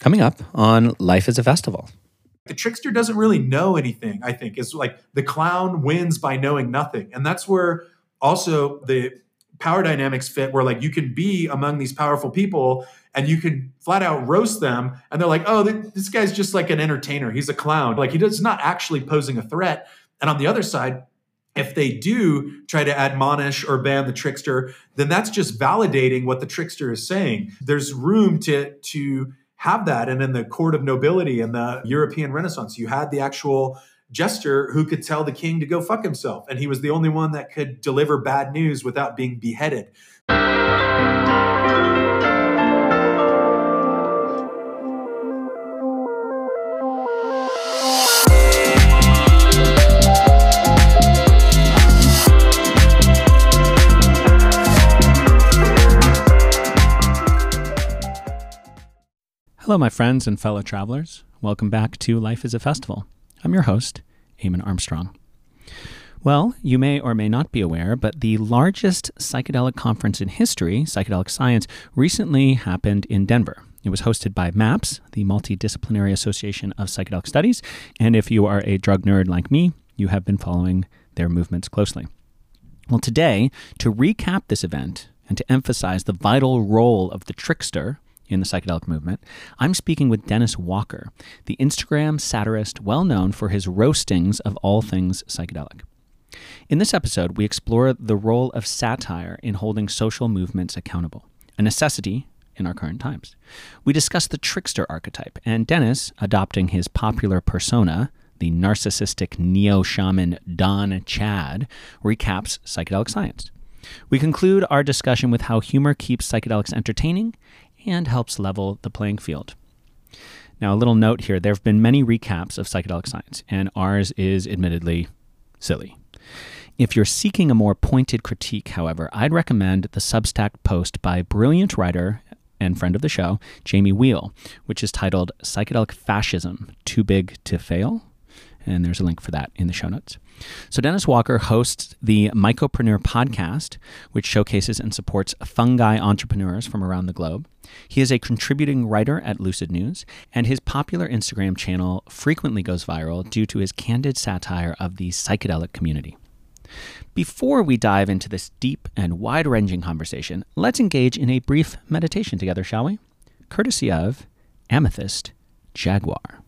coming up on Life is a Festival. The trickster doesn't really know anything, I think. It's like the clown wins by knowing nothing. And that's where also the power dynamics fit, where like you can be among these powerful people and you can flat out roast them. And they're like, oh, this guy's just like an entertainer. He's a clown. Like he's not actually posing a threat. And on the other side, if they do try to admonish or ban the trickster, then that's just validating what the trickster is saying. There's room to have that. And in the court of nobility in the European Renaissance, you had the actual jester who could tell the king to go fuck himself. And he was the only one that could deliver bad news without being beheaded. Hello, my friends and fellow travelers. Welcome back to Life is a Festival. I'm your host, Eamon Armstrong. Well, you may or may not be aware, but the largest psychedelic conference in history, Psychedelic Science, recently happened in Denver. It was hosted by MAPS, the Multidisciplinary Association of Psychedelic Studies, and if you are a drug nerd like me, you have been following their movements closely. Well, today, to recap this event and to emphasize the vital role of the trickster in the psychedelic movement, I'm speaking with Dennis Walker, the Instagram satirist well known for his roastings of all things psychedelic. In this episode, we explore the role of satire in holding social movements accountable, a necessity in our current times. We discuss the trickster archetype, and Dennis, adopting his popular persona, the narcissistic neo-shaman Don Chad, recaps psychedelic science. We conclude our discussion with how humor keeps psychedelics entertaining and helps level the playing field. Now, a little note here. There have been many recaps of psychedelic science, and ours is admittedly silly. If you're seeking a more pointed critique, however, I'd recommend the Substack post by brilliant writer and friend of the show, Jamie Wheel, which is titled Psychedelic Fascism, Too Big to Fail? And there's a link for that in the show notes. So Dennis Walker hosts the Mycopreneur podcast, which showcases and supports fungi entrepreneurs from around the globe. He is a contributing writer at Lucid News, and his popular Instagram channel frequently goes viral due to his candid satire of the psychedelic community. Before we dive into this deep and wide-ranging conversation, let's engage in a brief meditation together, shall we? Courtesy of Amethyst Jaguar.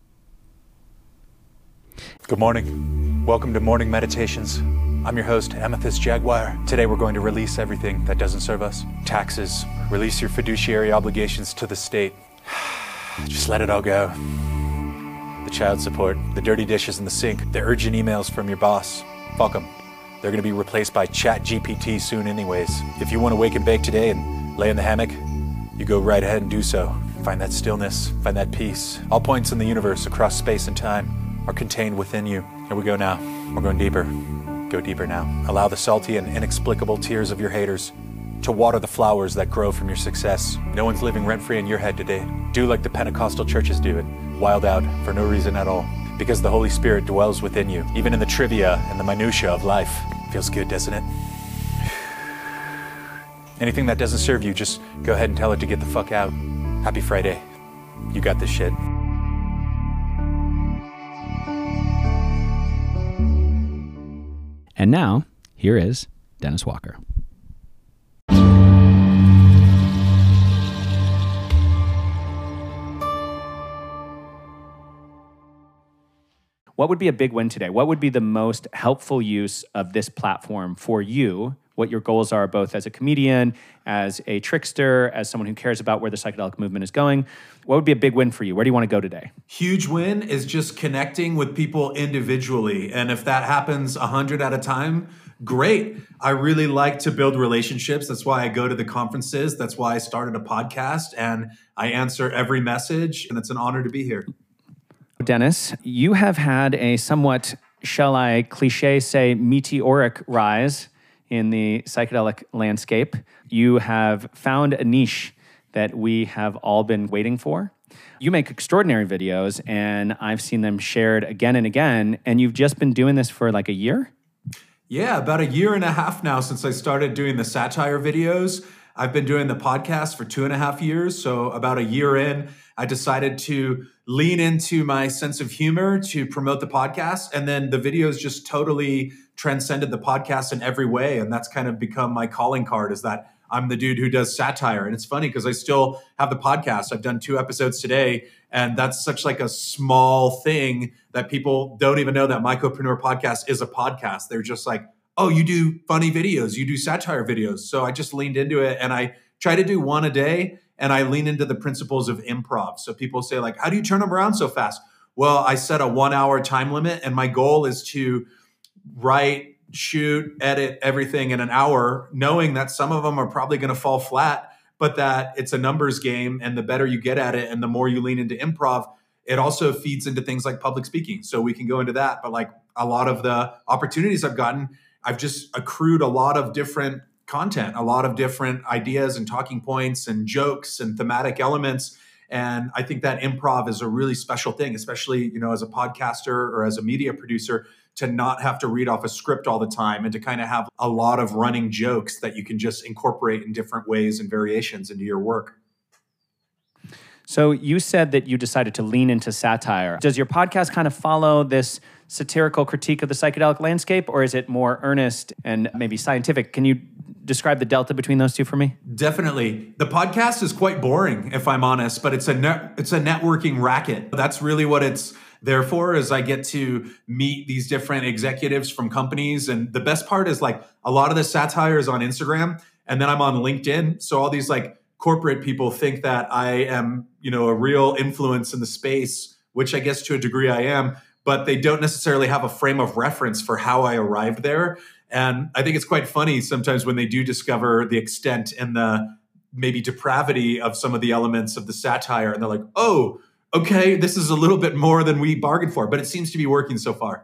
Good morning. Welcome to Morning Meditations. I'm your host, Amethyst Jaguar. Today we're going to release everything that doesn't serve us. Taxes. Release your fiduciary obligations to the state. Just let it all go. The child support, the dirty dishes in the sink, the urgent emails from your boss. Fuck them. They're going to be replaced by ChatGPT soon anyways. If you want to wake and bake today and lay in the hammock, you go right ahead and do so. Find that stillness, find that peace. All points in the universe across space and time are contained within you. Here we go now. We're going deeper. Go deeper now. Allow the salty and inexplicable tears of your haters to water the flowers that grow from your success. No one's living rent-free in your head today. Do like the Pentecostal churches do it. Wild out for no reason at all. Because the Holy Spirit dwells within you, even in the trivia and the minutia of life. Feels good, doesn't it? Anything that doesn't serve you, just go ahead and tell it to get the fuck out. Happy Friday. You got this shit. And now, here is Dennis Walker. What would be a big win today? What would be the most helpful use of this platform for you? What your goals are, both as a comedian, as a trickster, as someone who cares about where the psychedelic movement is going. What would be a big win for you? Where do you want to go today? Huge win is just connecting with people individually. And if that happens 100 at a time, great. I really like to build relationships. That's why I go to the conferences. That's why I started a podcast, and I answer every message. And it's an honor to be here. Dennis, you have had a somewhat, shall I cliche say, meteoric rise in the psychedelic landscape. You have found a niche that we have all been waiting for. You make extraordinary videos, and I've seen them shared again and again, and you've just been doing this for like a year? Yeah, about a year and a half now since I started doing the satire videos. I've been doing the podcast for 2.5 years. So about a year in, I decided to lean into my sense of humor to promote the podcast. And then the videos just totally transcended the podcast in every way. And that's kind of become my calling card, is that I'm the dude who does satire. And it's funny because I still have the podcast. I've done 2 episodes today. And that's such like a small thing that people don't even know that Mycopreneur Podcast is a podcast. They're just like, oh, you do funny videos, you do satire videos. So I just leaned into it, and I try to do 1 a day, and I lean into the principles of improv. So people say like, how do you turn them around so fast? Well, I set a 1-hour time limit, and my goal is to write, shoot, edit everything in an hour, knowing that some of them are probably going to fall flat, but that it's a numbers game. And the better you get at it and the more you lean into improv, it also feeds into things like public speaking. So we can go into that. But like a lot of the opportunities I've gotten, I've just accrued a lot of different content, a lot of different ideas and talking points and jokes and thematic elements. And I think that improv is a really special thing, especially, as a podcaster or as a media producer, to not have to read off a script all the time and to kind of have a lot of running jokes that you can just incorporate in different ways and variations into your work. So you said that you decided to lean into satire. Does your podcast kind of follow this satirical critique of the psychedelic landscape, or is it more earnest and maybe scientific? Can you describe the delta between those two for me? Definitely. The podcast is quite boring, if I'm honest, but it's a networking racket. That's really what it's there for, is I get to meet these different executives from companies. And the best part is like a lot of the satire is on Instagram, and then I'm on LinkedIn. So all these like corporate people think that I am, a real influence in the space, which I guess to a degree I am, but they don't necessarily have a frame of reference for how I arrived there. And I think it's quite funny sometimes when they do discover the extent and the maybe depravity of some of the elements of the satire. And they're like, oh, okay, this is a little bit more than we bargained for, but it seems to be working so far.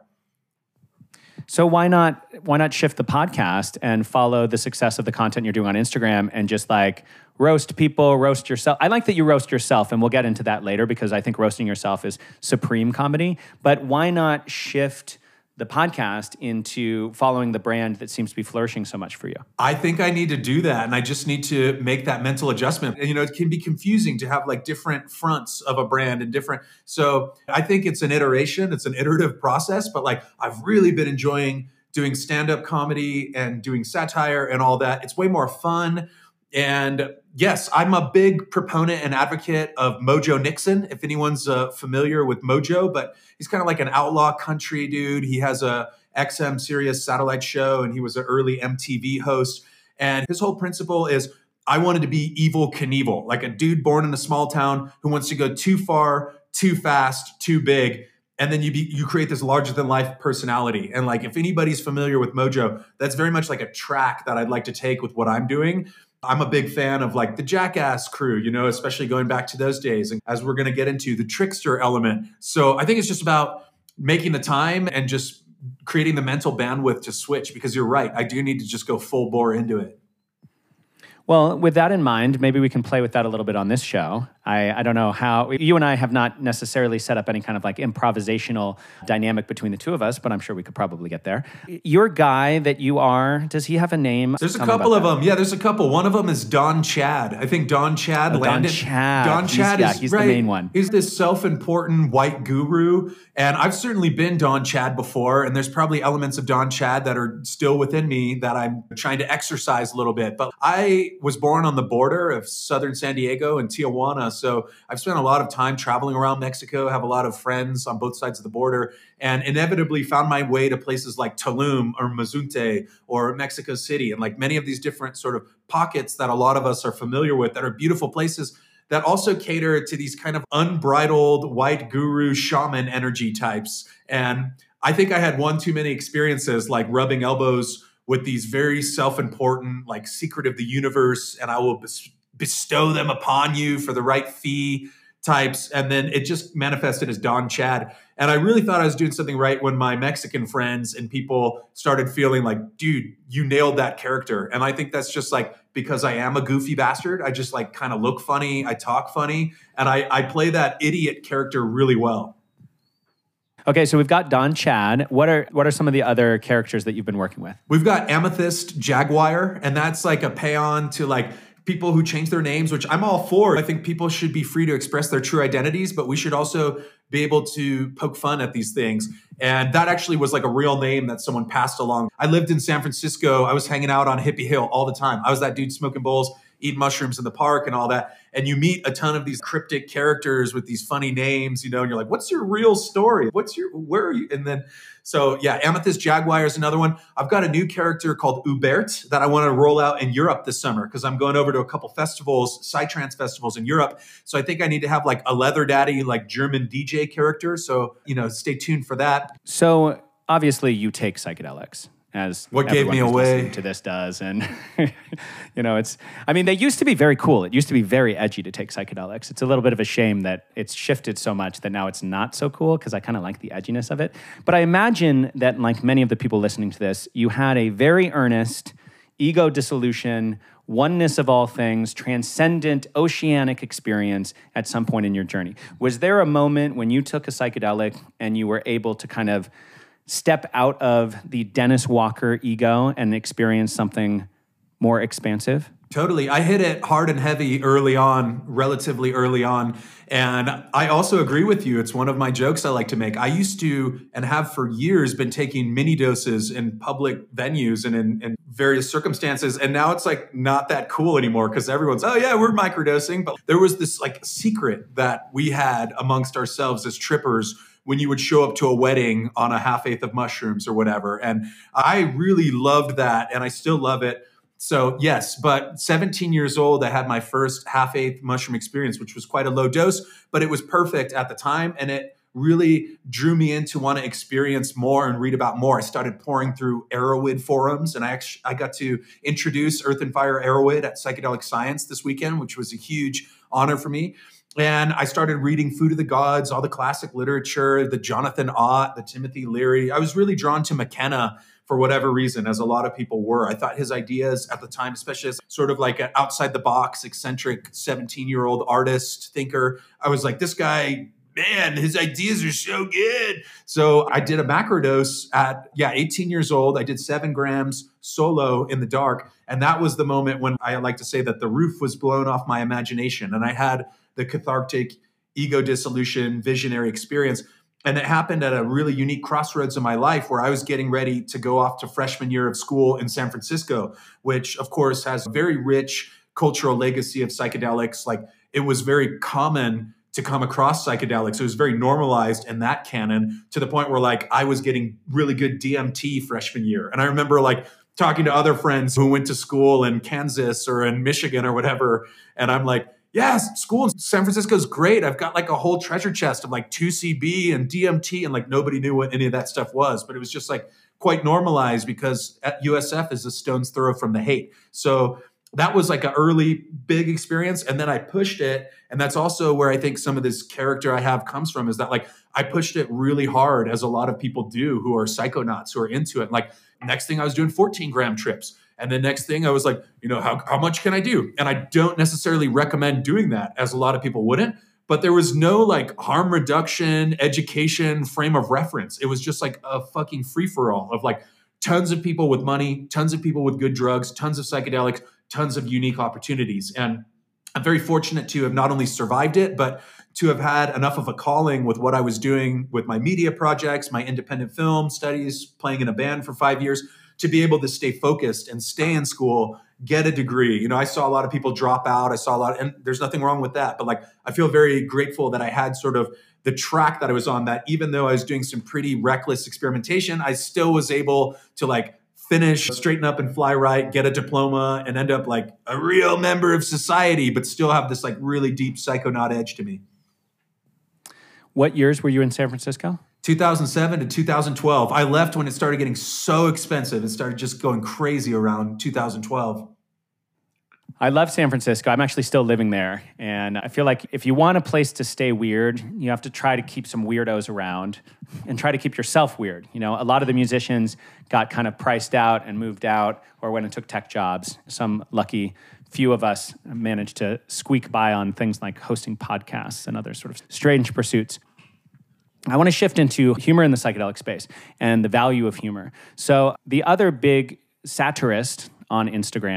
So why not shift the podcast and follow the success of the content you're doing on Instagram and just like roast people, roast yourself? I like that you roast yourself, and we'll get into that later because I think roasting yourself is supreme comedy. But why not shift the podcast into following the brand that seems to be flourishing so much for you? I think I need to do that. And I just need to make that mental adjustment. And, it can be confusing to have like different fronts of a brand and different. So I think it's an iteration. It's an iterative process. But like, I've really been enjoying doing stand-up comedy and doing satire and all that. It's way more fun. And yes, I'm a big proponent and advocate of Mojo Nixon, if anyone's familiar with Mojo, but he's kind of like an outlaw country dude. He has a XM Sirius satellite show, and he was an early MTV host. And his whole principle is, I wanted to be Evel Knievel, like a dude born in a small town who wants to go too far, too fast, too big. And then you create this larger than life personality. And like, if anybody's familiar with Mojo, that's very much like a track that I'd like to take with what I'm doing. I'm a big fan of like the Jackass crew, especially going back to those days. And as we're going to get into the trickster element. So I think it's just about making the time and just creating the mental bandwidth to switch, because you're right. I do need to just go full bore into it. Well, with that in mind, maybe we can play with that a little bit on this show. I don't know how, you and I have not necessarily set up any kind of like improvisational dynamic between the two of us, but I'm sure we could probably get there. Your guy that you are, does he have a name? There's a couple of them. Yeah, there's a couple. One of them is Don Chad. I think Don Chad landed. Don Chad he's right, the main one. He's this self-important white guru. And I've certainly been Don Chad before. And there's probably elements of Don Chad that are still within me that I'm trying to exercise a little bit. But I was born on the border of southern San Diego and Tijuana. So I've spent a lot of time traveling around Mexico, have a lot of friends on both sides of the border, and inevitably found my way to places like Tulum or Mazunte or Mexico City, and like many of these different sort of pockets that a lot of us are familiar with that are beautiful places that also cater to these kind of unbridled white guru shaman energy types. And I think I had one too many experiences like rubbing elbows with these very self-important, like secret of the universe, and I will bestow them upon you for the right fee types. And then it just manifested as Don Chad. And I really thought I was doing something right when my Mexican friends and people started feeling like, dude, you nailed that character. And I think that's just like, because I am a goofy bastard, I just like kind of look funny, I talk funny, and I play that idiot character really well. Okay, so we've got Don Chad. What are some of the other characters that you've been working with? We've got Amethyst Jaguar, and that's like a paean to like people who change their names, which I'm all for. I think people should be free to express their true identities, but we should also be able to poke fun at these things. And that actually was like a real name that someone passed along. I lived in San Francisco. I was hanging out on Hippie Hill all the time. I was that dude smoking bowls, eating mushrooms in the park and all that. And you meet a ton of these cryptic characters with these funny names, and you're like, what's your real story? Where are you? And then, so yeah, Amethyst Jaguar is another one. I've got a new character called Hubert that I want to roll out in Europe this summer because I'm going over to a couple festivals, psytrance festivals in Europe. So I think I need to have like a leather daddy, like German DJ character. So, stay tuned for that. So obviously you take psychedelics. As what gave me away to this does. And, they used to be very cool. It used to be very edgy to take psychedelics. It's a little bit of a shame that it's shifted so much that now it's not so cool because I kind of like the edginess of it. But I imagine that like many of the people listening to this, you had a very earnest ego dissolution, oneness of all things, transcendent, oceanic experience at some point in your journey. Was there a moment when you took a psychedelic and you were able to kind of step out of the Dennis Walker ego and experience something more expansive? Totally. I hit it hard and heavy early on, relatively early on. And I also agree with you. It's one of my jokes I like to make. I used to, and have for years, been taking mini doses in public venues and in various circumstances. And now it's like not that cool anymore because everyone's, oh yeah, we're microdosing. But there was this like secret that we had amongst ourselves as trippers when you would show up to a wedding on a half-eighth of mushrooms or whatever. And I really loved that, and I still love it. So yes, but 17 years old, I had my first half-eighth mushroom experience, which was quite a low dose, but it was perfect at the time, and it really drew me in to want to experience more and read about more. I started pouring through Erowid forums, and I got to introduce Earth and Fire Erowid at Psychedelic Science this weekend, which was a huge honor for me. And I started reading Food of the Gods, all the classic literature, the Jonathan Ott, the Timothy Leary. I was really drawn to McKenna for whatever reason, as a lot of people were. I thought his ideas at the time, especially as sort of like an outside the box, eccentric 17-year-old artist, thinker, I was like, this guy, man, his ideas are so good. So I did a macrodose at 18 years old. I did 7 grams solo in the dark. And that was the moment when I like to say that the roof was blown off my imagination. And I had the cathartic ego dissolution visionary experience. And it happened at a really unique crossroads in my life where I was getting ready to go off to freshman year of school in San Francisco, which of course has a very rich cultural legacy of psychedelics. Like it was very common to come across psychedelics. It was very normalized in that canon to the point where like I was getting really good DMT freshman year. And I remember like talking to other friends who went to school in Kansas or in Michigan or whatever. And I'm like, yes, school in San Francisco is great. I've got like a whole treasure chest of like 2CB and DMT, and like nobody knew what any of that stuff was, but it was just like quite normalized because at USF is a stone's throw from the hate. So that was like an early big experience. And then I pushed it. And that's also where I think some of this character I have comes from, is that like I pushed it really hard, as a lot of people do who are psychonauts, who are into it. Like next thing I was doing 14-gram trips. And the next thing I was like, how much can I do? And I don't necessarily recommend doing that, as a lot of people wouldn't. But there was no like harm reduction, education frame of reference. It was just like a fucking free-for-all of like tons of people with money, tons of people with good drugs, tons of psychedelics, tons of unique opportunities. And I'm very fortunate to have not only survived it, but to have had enough of a calling with what I was doing with my media projects, my independent film studies, playing in a band for 5 years, to be able to stay focused and stay in school, get a degree. I saw a lot of people drop out. I saw a lot, and there's nothing wrong with that. But like, I feel very grateful that I had sort of the track that I was on, that even though I was doing some pretty reckless experimentation, I still was able to like finish, straighten up and fly right, get a diploma, and end up like a real member of society, but still have this like really deep psychonaut edge to me. What years were you in San Francisco? 2007 to 2012. I left when it started getting so expensive. It started just going crazy around 2012. I love San Francisco. I'm actually still living there. And I feel like if you want a place to stay weird, you have to try to keep some weirdos around and try to keep yourself weird. A lot of the musicians got kind of priced out and moved out or went and took tech jobs. Some lucky few of us managed to squeak by on things like hosting podcasts and other sort of strange pursuits. I want to shift into humor in the psychedelic space and the value of humor. So the other big satirist on Instagram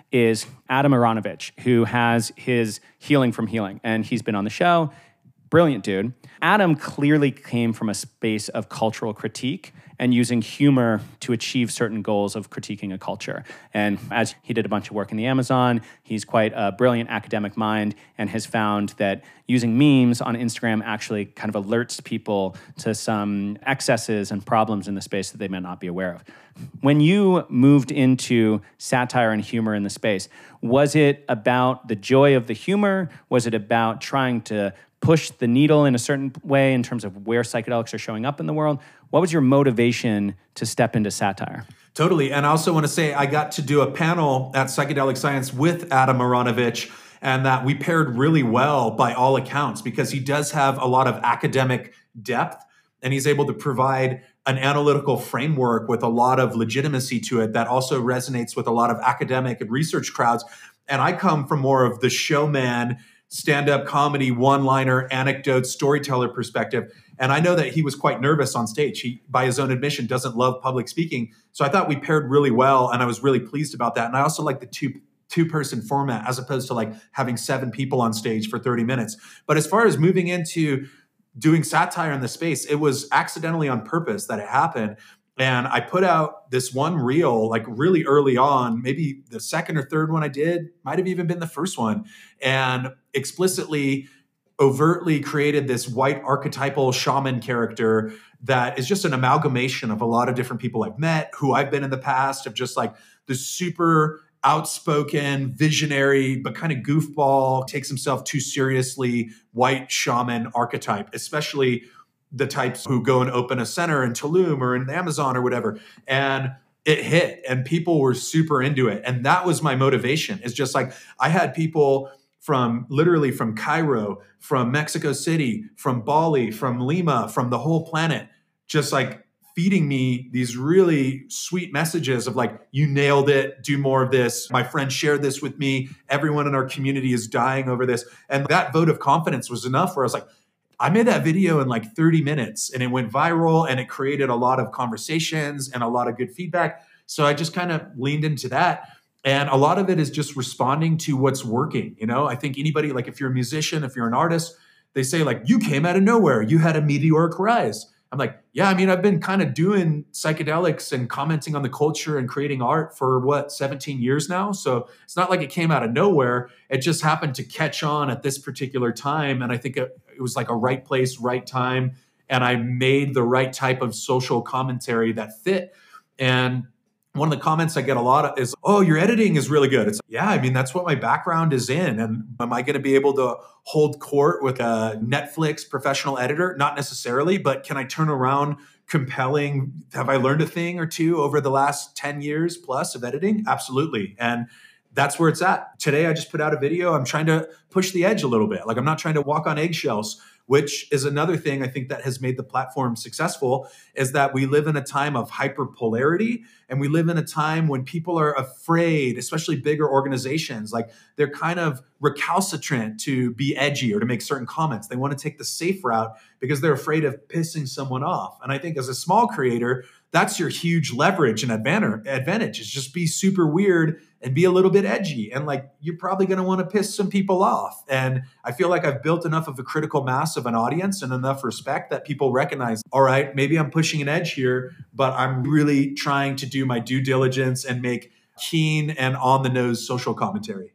is Adam Aronovich, who has his Healing from Healing. And he's been on the show. Brilliant dude. Adam clearly came from a space of cultural critique and using humor to achieve certain goals of critiquing a culture. And as he did a bunch of work in the Amazon, he's quite a brilliant academic mind and has found that using memes on Instagram actually kind of alerts people to some excesses and problems in the space that they may not be aware of. When you moved into satire and humor in the space, was it about the joy of the humor? Was it about trying to push the needle in a certain way in terms of where psychedelics are showing up in the world? What was your motivation to step into satire? Totally. And I also want to say I got to do a panel at Psychedelic Science with Adam Aronovich, and that we paired really well by all accounts because he does have a lot of academic depth and he's able to provide an analytical framework with a lot of legitimacy to it that also resonates with a lot of academic and research crowds. And I come from more of the showman, stand-up comedy, one-liner, anecdote, storyteller perspective. And I know that he was quite nervous on stage. He, by his own admission, doesn't love public speaking. So I thought we paired really well, and I was really pleased about that. And I also like the two-person format as opposed to like having 7 people on stage for 30 minutes. But as far as moving into doing satire in the space, it was accidentally on purpose that it happened. And I put out this one reel like really early on, maybe the second or third one I did, might have even been the first one, and explicitly, overtly created this white archetypal shaman character that is just an amalgamation of a lot of different people I've met, who I've been in the past, of just like the super outspoken, visionary, but kind of goofball, takes himself too seriously, white shaman archetype, especially the types who go and open a center in Tulum or in the Amazon or whatever. And it hit and people were super into it. And that was my motivation. It's just like I had people from literally from Cairo, from Mexico City, from Bali, from Lima, from the whole planet, just like feeding me these really sweet messages of like, you nailed it, do more of this. My friend shared this with me. Everyone in our community is dying over this. And that vote of confidence was enough where I was like, I made that video in like 30 minutes and it went viral and it created a lot of conversations and a lot of good feedback. So I just kind of leaned into that. And a lot of it is just responding to what's working. You know, I think anybody, like if you're a musician, if you're an artist, they say like, you came out of nowhere, you had a meteoric rise. I'm like, yeah, I mean, I've been kind of doing psychedelics and commenting on the culture and creating art for 17 years now. So it's not like it came out of nowhere. It just happened to catch on at this particular time. And I think it was like a right place, right time. And I made the right type of social commentary that fit. And one of the comments I get a lot of is, oh, your editing is really good. It's like, yeah, I mean, that's what my background is in. And am I going to be able to hold court with a Netflix professional editor? Not necessarily, but can I turn around compelling? Have I learned a thing or two over the last 10 years plus of editing? Absolutely. And that's where it's at. Today, I just put out a video. I'm trying to push the edge a little bit. Like I'm not trying to walk on eggshells, which is another thing I think that has made the platform successful, is that we live in a time of hyperpolarity and we live in a time when people are afraid, especially bigger organizations, like they're kind of recalcitrant to be edgy or to make certain comments. They want to take the safe route because they're afraid of pissing someone off. And I think as a small creator, that's your huge leverage and advantage is just be super weird and be a little bit edgy. And like, you're probably going to want to piss some people off. And I feel like I've built enough of a critical mass of an audience and enough respect that people recognize, all right, maybe I'm pushing an edge here, but I'm really trying to do my due diligence and make keen and on the nose social commentary.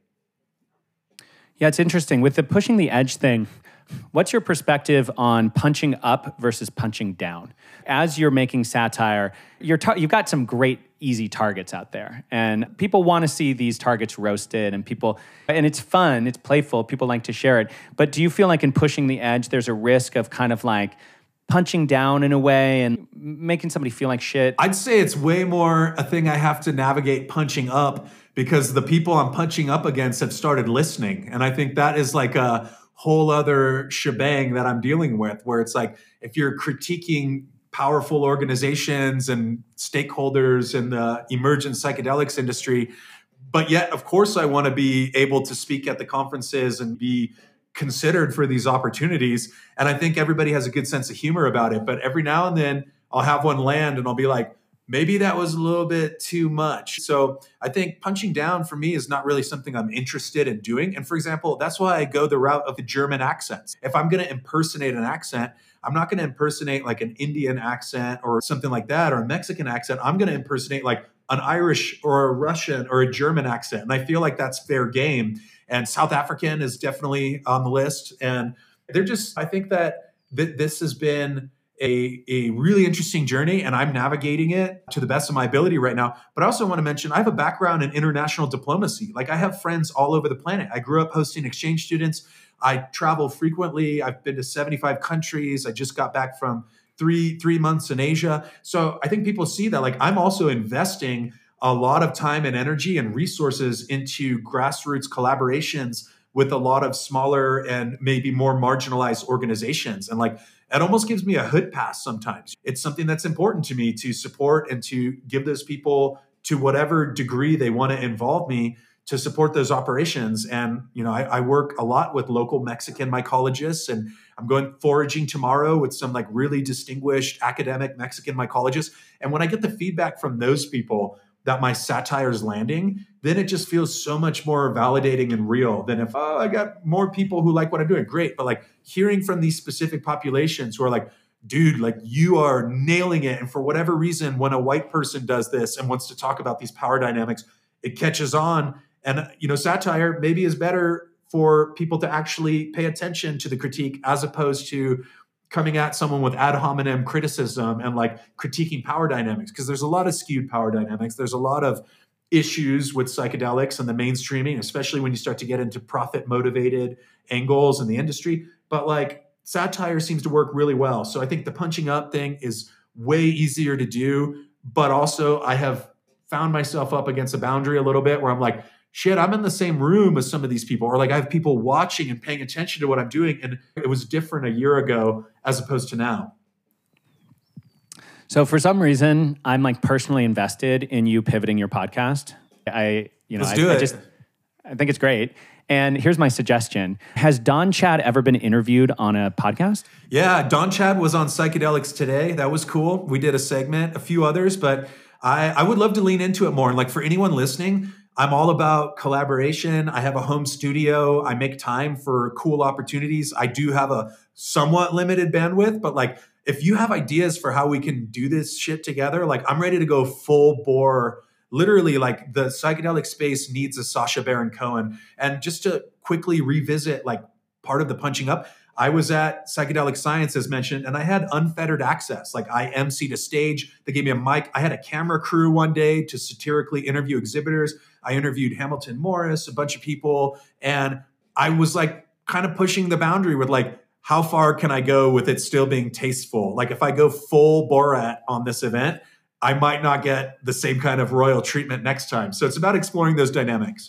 Yeah, it's interesting. With the pushing the edge thing, what's your perspective on punching up versus punching down? As you're making satire, you've got some great easy targets out there, and people want to see these targets roasted, and it's fun, it's playful, people like to share it. But do you feel like in pushing the edge, there's a risk of kind of like punching down in a way and making somebody feel like shit? I'd say it's way more a thing I have to navigate punching up because the people I'm punching up against have started listening. And I think that is like a whole other shebang that I'm dealing with, where it's like, if you're critiquing powerful organizations and stakeholders in the emergent psychedelics industry, but yet, of course, I want to be able to speak at the conferences and be considered for these opportunities. And I think everybody has a good sense of humor about it. But every now and then I'll have one land and I'll be like, maybe that was a little bit too much. So I think punching down for me is not really something I'm interested in doing. And for example, that's why I go the route of the German accents. If I'm going to impersonate an accent, I'm not going to impersonate like an Indian accent or something like that, or a Mexican accent. I'm going to impersonate like an Irish or a Russian or a German accent. And I feel like that's fair game. And South African is definitely on the list. And I think that this has been a really interesting journey, and I'm navigating it to the best of my ability right now. But I also want to mention, I have a background in international diplomacy. Like, I have friends all over the planet. I grew up hosting exchange students. I travel frequently. I've been to 75 countries. I just got back from three months in Asia. So I think people see that, like, I'm also investing a lot of time and energy and resources into grassroots collaborations with a lot of smaller and maybe more marginalized organizations. And like, it almost gives me a hood pass sometimes. It's something that's important to me to support and to give those people, to whatever degree they want to involve me, to support those operations. And, I work a lot with local Mexican mycologists, and I'm going foraging tomorrow with some like really distinguished academic Mexican mycologists. And when I get the feedback from those people that my satire is landing, then it just feels so much more validating and real than if, I got more people who like what I'm doing. Great. But like, hearing from these specific populations who are like, dude, like, you are nailing it. And for whatever reason, when a white person does this and wants to talk about these power dynamics, it catches on. And, satire maybe is better for people to actually pay attention to the critique, as opposed to coming at someone with ad hominem criticism and like critiquing power dynamics. Because there's a lot of skewed power dynamics. There's a lot of issues with psychedelics and the mainstreaming, especially when you start to get into profit motivated angles in the industry. But like, satire seems to work really well. So I think the punching up thing is way easier to do. But also, I have found myself up against a boundary a little bit where I'm like, shit, I'm in the same room as some of these people, or like, I have people watching and paying attention to what I'm doing. And it was different a year ago as opposed to now. So for some reason, I'm like personally invested in you pivoting your podcast. I think it's great. And here's my suggestion. Has Don Chad ever been interviewed on a podcast? Yeah, Don Chad was on Psychedelics Today. That was cool. We did a segment, a few others, but I would love to lean into it more. And like, for anyone listening, I'm all about collaboration. I have a home studio. I make time for cool opportunities. I do have a somewhat limited bandwidth, but like, if you have ideas for how we can do this shit together, like, I'm ready to go full bore. Literally, like, the psychedelic space needs a Sacha Baron Cohen. And just to quickly revisit, like, part of the punching up, I was at Psychedelic Science, as mentioned, and I had unfettered access. Like, I emceed a stage. They gave me a mic. I had a camera crew one day to satirically interview exhibitors. I interviewed Hamilton Morris, a bunch of people. And I was like kind of pushing the boundary with like, how far can I go with it still being tasteful? Like, if I go full Borat on this event, I might not get the same kind of royal treatment next time. So it's about exploring those dynamics.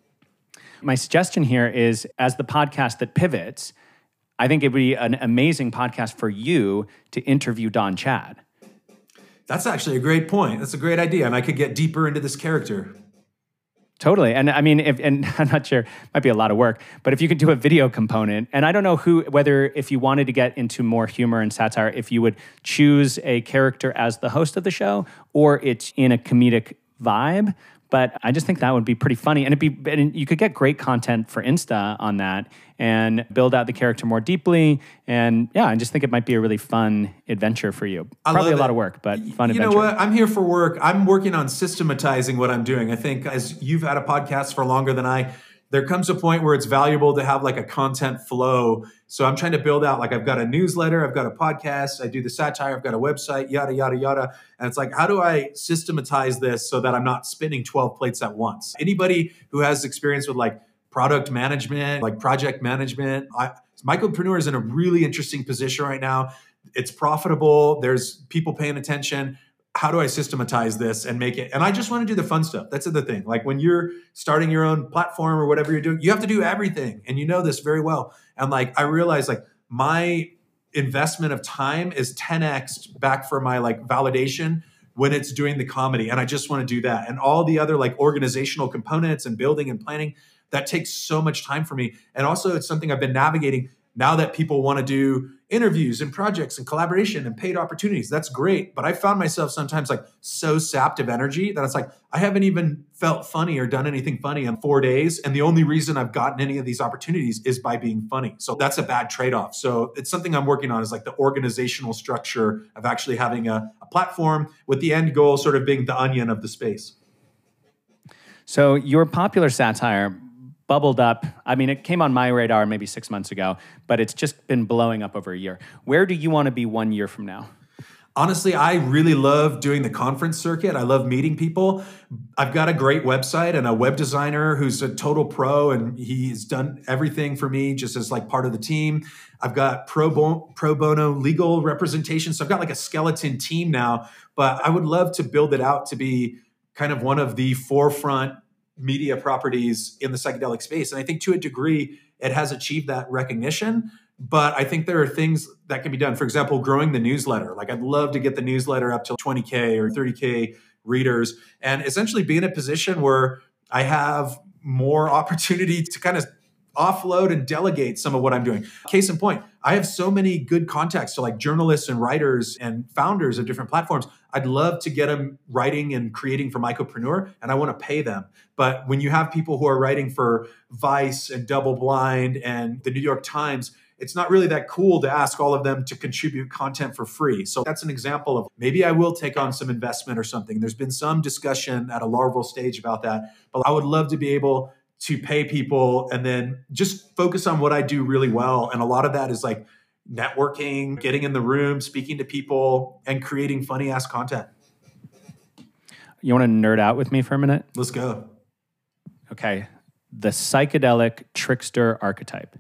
My suggestion here is, as the podcast that pivots, I think it would be an amazing podcast for you to interview Don Chad. That's actually a great point. That's a great idea. And I could get deeper into this character. Totally. And I mean, and I'm not sure, it might be a lot of work, but if you could do a video component, and I don't know whether if you wanted to get into more humor and satire, if you would choose a character as the host of the show, or it's in a comedic vibe. But I just think that would be pretty funny. And you could get great content for Insta on that and build out the character more deeply. And yeah, I just think it might be a really fun adventure for you. Probably a lot of work, but fun adventure. You know what? I'm here for work. I'm working on systematizing what I'm doing. I think, as you've had a podcast for longer than I, there comes a point where it's valuable to have like a content flow. So I'm trying to build out, like, I've got a newsletter, I've got a podcast, I do the satire, I've got a website, yada, yada, yada. And it's like, how do I systematize this so that I'm not spinning 12 plates at once? Anybody who has experience with like product management, like project management, Mycopreneur is in a really interesting position right now. It's profitable. There's people paying attention. How do I systematize this and make it? And I just want to do the fun stuff. That's the thing. Like, when you're starting your own platform or whatever you're doing, you have to do everything. And you know this very well. And like, I realize like my investment of time is 10x back for my like validation when it's doing the comedy. And I just want to do that. And all the other like organizational components and building and planning, that takes so much time for me. And also, it's something I've been navigating now that people want to do interviews and projects and collaboration and paid opportunities. That's great. But I found myself sometimes like so sapped of energy that it's like, I haven't even felt funny or done anything funny in 4 days. And the only reason I've gotten any of these opportunities is by being funny. So that's a bad trade-off. So it's something I'm working on, is like the organizational structure of actually having a platform with the end goal sort of being the onion of the space. So your popular satire bubbled up. I mean, it came on my radar maybe 6 months ago, but it's just been blowing up over a year. Where do you want to be 1 year from now? Honestly, I really love doing the conference circuit. I love meeting people. I've got a great website and a web designer who's a total pro, and he's done everything for me just as like part of the team. I've got pro bono legal representation. So I've got like a skeleton team now, but I would love to build it out to be kind of one of the forefront media properties in the psychedelic space. And I think to a degree, it has achieved that recognition. But I think there are things that can be done. For example, growing the newsletter. Like I'd love to get the newsletter up to 20K or 30K readers and essentially be in a position where I have more opportunity to kind of offload and delegate some of what I'm doing. Case in point, I have so many good contacts to like journalists and writers and founders of different platforms. I'd love to get them writing and creating for Mycopreneur, and I want to pay them. But when you have people who are writing for Vice and Double Blind and the New York Times, it's not really that cool to ask all of them to contribute content for free. So that's an example of maybe I will take on some investment or something. There's been some discussion at a larval stage about that, but I would love to be able to pay people and then just focus on what I do really well. And a lot of that is like networking, getting in the room, speaking to people, and creating funny ass content. You want to nerd out with me for a minute? Let's go. Okay. The psychedelic trickster archetype.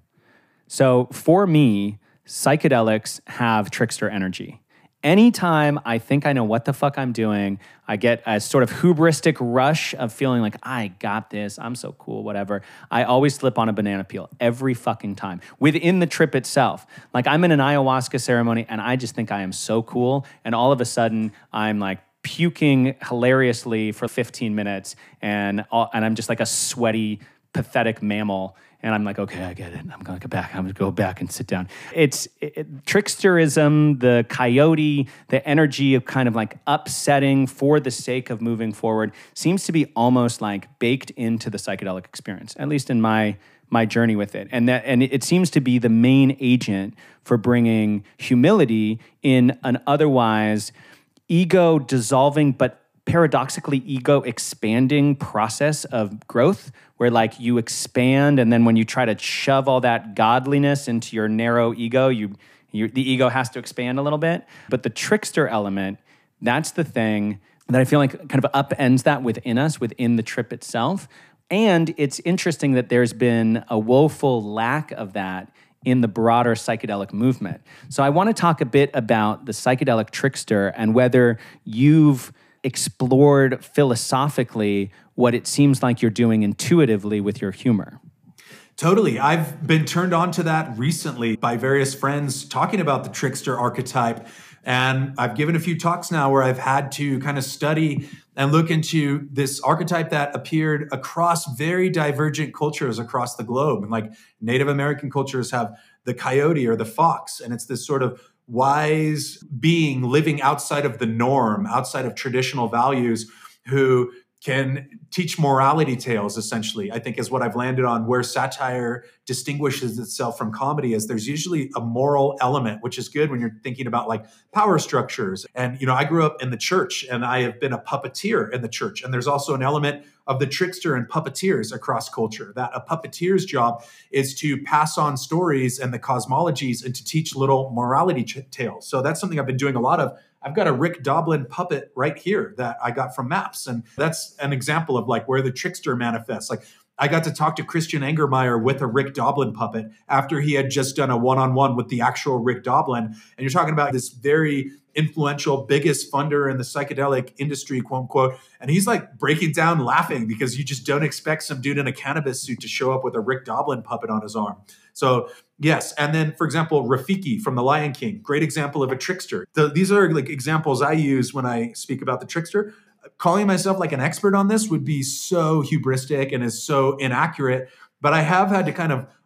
So for me, psychedelics have trickster energy. Anytime I think I know what the fuck I'm doing, I get a sort of hubristic rush of feeling like, I got this, I'm so cool, whatever. I always slip on a banana peel every fucking time within the trip itself. Like I'm in an ayahuasca ceremony and I just think I am so cool. And all of a sudden I'm like puking hilariously for 15 minutes and I'm just like a sweaty, pathetic mammal. And I'm like, okay, I get it. I'm going to go back and sit down. It's tricksterism, the coyote, the energy of kind of like upsetting for the sake of moving forward seems to be almost like baked into the psychedelic experience, at least in my journey with it. And it seems to be the main agent for bringing humility in an otherwise ego dissolving, but paradoxically ego expanding process of growth, where like you expand and then when you try to shove all that godliness into your narrow ego, the ego has to expand a little bit. But the trickster element, that's the thing that I feel like kind of upends that within us, within the trip itself. And it's interesting that there's been a woeful lack of that in the broader psychedelic movement. So I want to talk a bit about the psychedelic trickster and whether you've explored philosophically what it seems like you're doing intuitively with your humor. Totally. I've been turned on to that recently by various friends talking about the trickster archetype. And I've given a few talks now where I've had to kind of study and look into this archetype that appeared across very divergent cultures across the globe. And like Native American cultures have the coyote or the fox, and it's this sort of wise being living outside of the norm, outside of traditional values, who can teach morality tales, essentially, I think is what I've landed on. Where satire distinguishes itself from comedy is there's usually a moral element, which is good when you're thinking about like power structures. And, you know, I grew up in the church and I have been a puppeteer in the church. And there's also an element of the trickster and puppeteers across culture, that a puppeteer's job is to pass on stories and the cosmologies and to teach little morality tales. So that's something I've been doing a lot of. I've got a Rick Doblin puppet right here that I got from Maps. And that's an example of like where the trickster manifests. Like I got to talk to Christian Angermeyer with a Rick Doblin puppet after he had just done a one-on-one with the actual Rick Doblin. And you're talking about this very influential, biggest funder in the psychedelic industry, quote unquote. And he's like breaking down laughing because you just don't expect some dude in a cannabis suit to show up with a Rick Doblin puppet on his arm. So yes. And then, for example, Rafiki from The Lion King, great example of a trickster. These are like examples I use when I speak about the trickster. Calling myself like an expert on this would be so hubristic and is so inaccurate. But I have had to kind of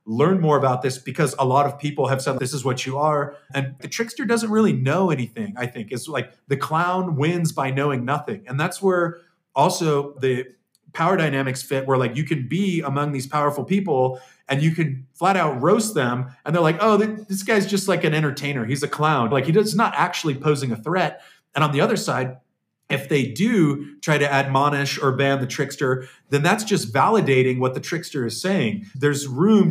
learn more about this because a lot of people have said this is what you are. And the trickster doesn't really know anything, I think. It's like the clown wins by knowing nothing. And that's where also the power dynamics fit, where like you can be among these powerful people and you can flat out roast them. And they're like, oh, this guy's just like an entertainer. He's a clown. Like he's not actually posing a threat. And on the other side, if they do try to admonish or ban the trickster, then that's just validating what the trickster is saying. There's room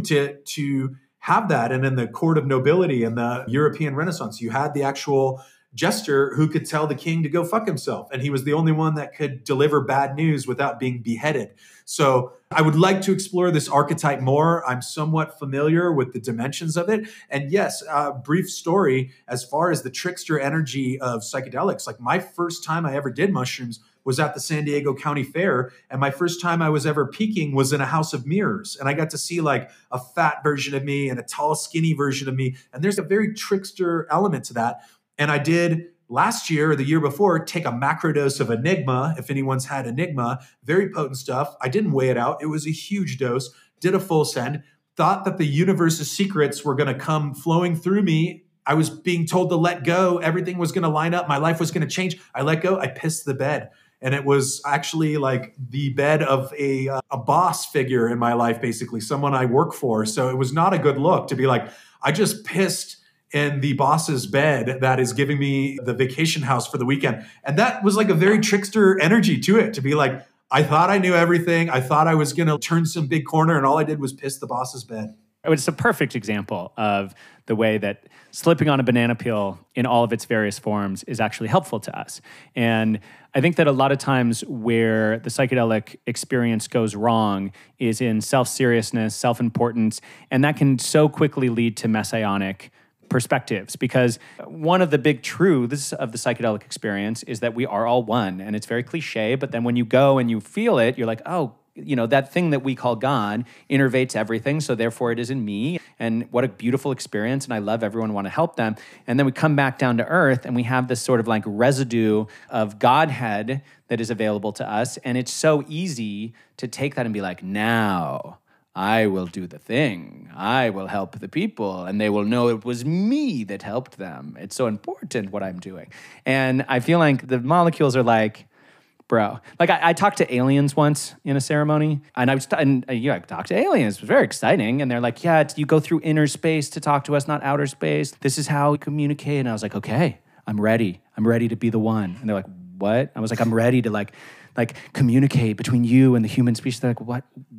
to have that. And in the court of nobility in the European Renaissance, you had the actual jester who could tell the king to go fuck himself. And he was the only one that could deliver bad news without being beheaded. So I would like to explore this archetype more. I'm somewhat familiar with the dimensions of it. And yes, brief story, as far as the trickster energy of psychedelics, like my first time I ever did mushrooms was at the San Diego County Fair. And my first time I was ever peaking was in a house of mirrors. And I got to see like a fat version of me and a tall, skinny version of me. And there's a very trickster element to that. And I did last year or the year before take a macrodose of Enigma, if anyone's had Enigma, very potent stuff. I didn't weigh it out. It was a huge dose, did a full send, thought that the universe's secrets were going to come flowing through me. I was being told to let go. Everything was going to line up. My life was going to change. I let go. I pissed the bed. And it was actually like the bed of a boss figure in my life, basically, someone I work for. So it was not a good look to be like, I just pissed in the boss's bed that is giving me the vacation house for the weekend. And that was like a very trickster energy to it, to be like, I thought I knew everything. I thought I was going to turn some big corner, and all I did was piss the boss's bed. It's a perfect example of the way that slipping on a banana peel in all of its various forms is actually helpful to us. And I think that a lot of times where the psychedelic experience goes wrong is in self-seriousness, self-importance, and that can so quickly lead to messianic perspectives, because one of the big truths of the psychedelic experience is that we are all one, and it's very cliche, but then when you go and you feel it, you're like, oh, you know, that thing that we call God innervates everything, so therefore it is in me, and what a beautiful experience, and I love everyone, want to help them. And then we come back down to earth, and we have this sort of like residue of Godhead that is available to us, and it's so easy to take that and be like, now I will do the thing. I will help the people, and they will know it was me that helped them. It's so important what I'm doing. And I feel like the molecules are like, bro. Like I talked to aliens once in a ceremony, and I talked to aliens. It was very exciting. And they're like, yeah, you go through inner space to talk to us, not outer space. This is how we communicate. And I was like, okay, I'm ready. I'm ready to be the one. And they're like, what? I was like, I'm ready to like communicate between you and the human species. They're like, what?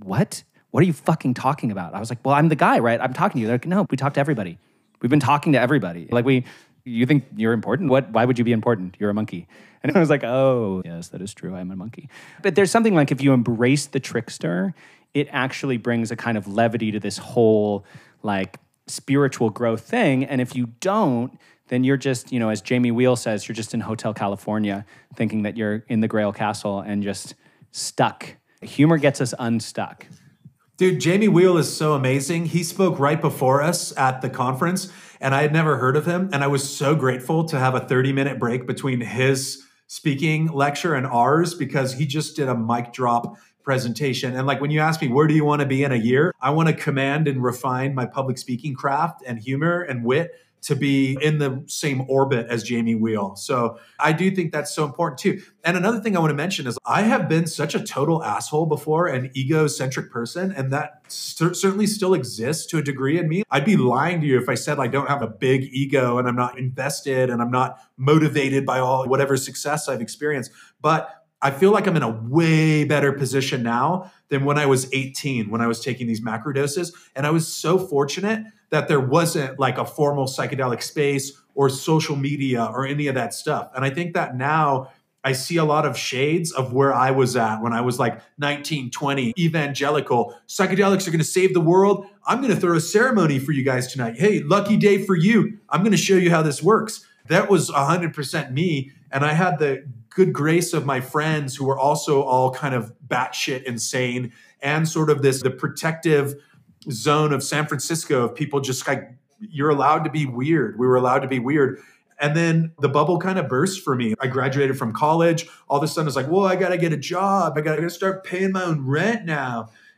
What are you fucking talking about? I was like, well, I'm the guy, right? I'm talking to you. They're like, no, we talk to everybody. We've been talking to everybody. Like you think you're important? Why would you be important? You're a monkey. And I was like, oh, yes, that is true. I'm a monkey. But there's something like if you embrace the trickster, it actually brings a kind of levity to this whole like spiritual growth thing. And if you don't, then you're just, you know, as Jamie Wheal says, you're just in Hotel California thinking that you're in the Grail Castle and just stuck. Humor gets us unstuck. Dude, Jamie Wheal is so amazing. He spoke right before us at the conference, and I had never heard of him. And I was so grateful to have a 30-minute break between his speaking lecture and ours, because he just did a mic drop presentation. And like when you ask me, where do you want to be in a year? I want to command and refine my public speaking craft and humor and wit to be in the same orbit as Jamie Wheal. So I do think that's so important too. And another thing I want to mention is I have been such a total asshole before, an egocentric person, and that certainly still exists to a degree in me. I'd be lying to you if I said I don't have a big ego and I'm not invested and I'm not motivated by all whatever success I've experienced. But I feel like I'm in a way better position now than when I was 18, when I was taking these macrodoses. And I was so fortunate that there wasn't like a formal psychedelic space or social media or any of that stuff. And I think that now I see a lot of shades of where I was at when I was like 19, 20, evangelical. Psychedelics are going to save the world. I'm going to throw a ceremony for you guys tonight. Hey, lucky day for you. I'm going to show you how this works. That was 100% me. And I had the good grace of my friends who were also all kind of batshit insane, and sort of the protective zone of San Francisco of people just like, you're allowed to be weird. We were allowed to be weird. And then the bubble kind of burst for me. I graduated from college. All of a sudden it's like, whoa, I got to get a job. I got to start paying my own rent now.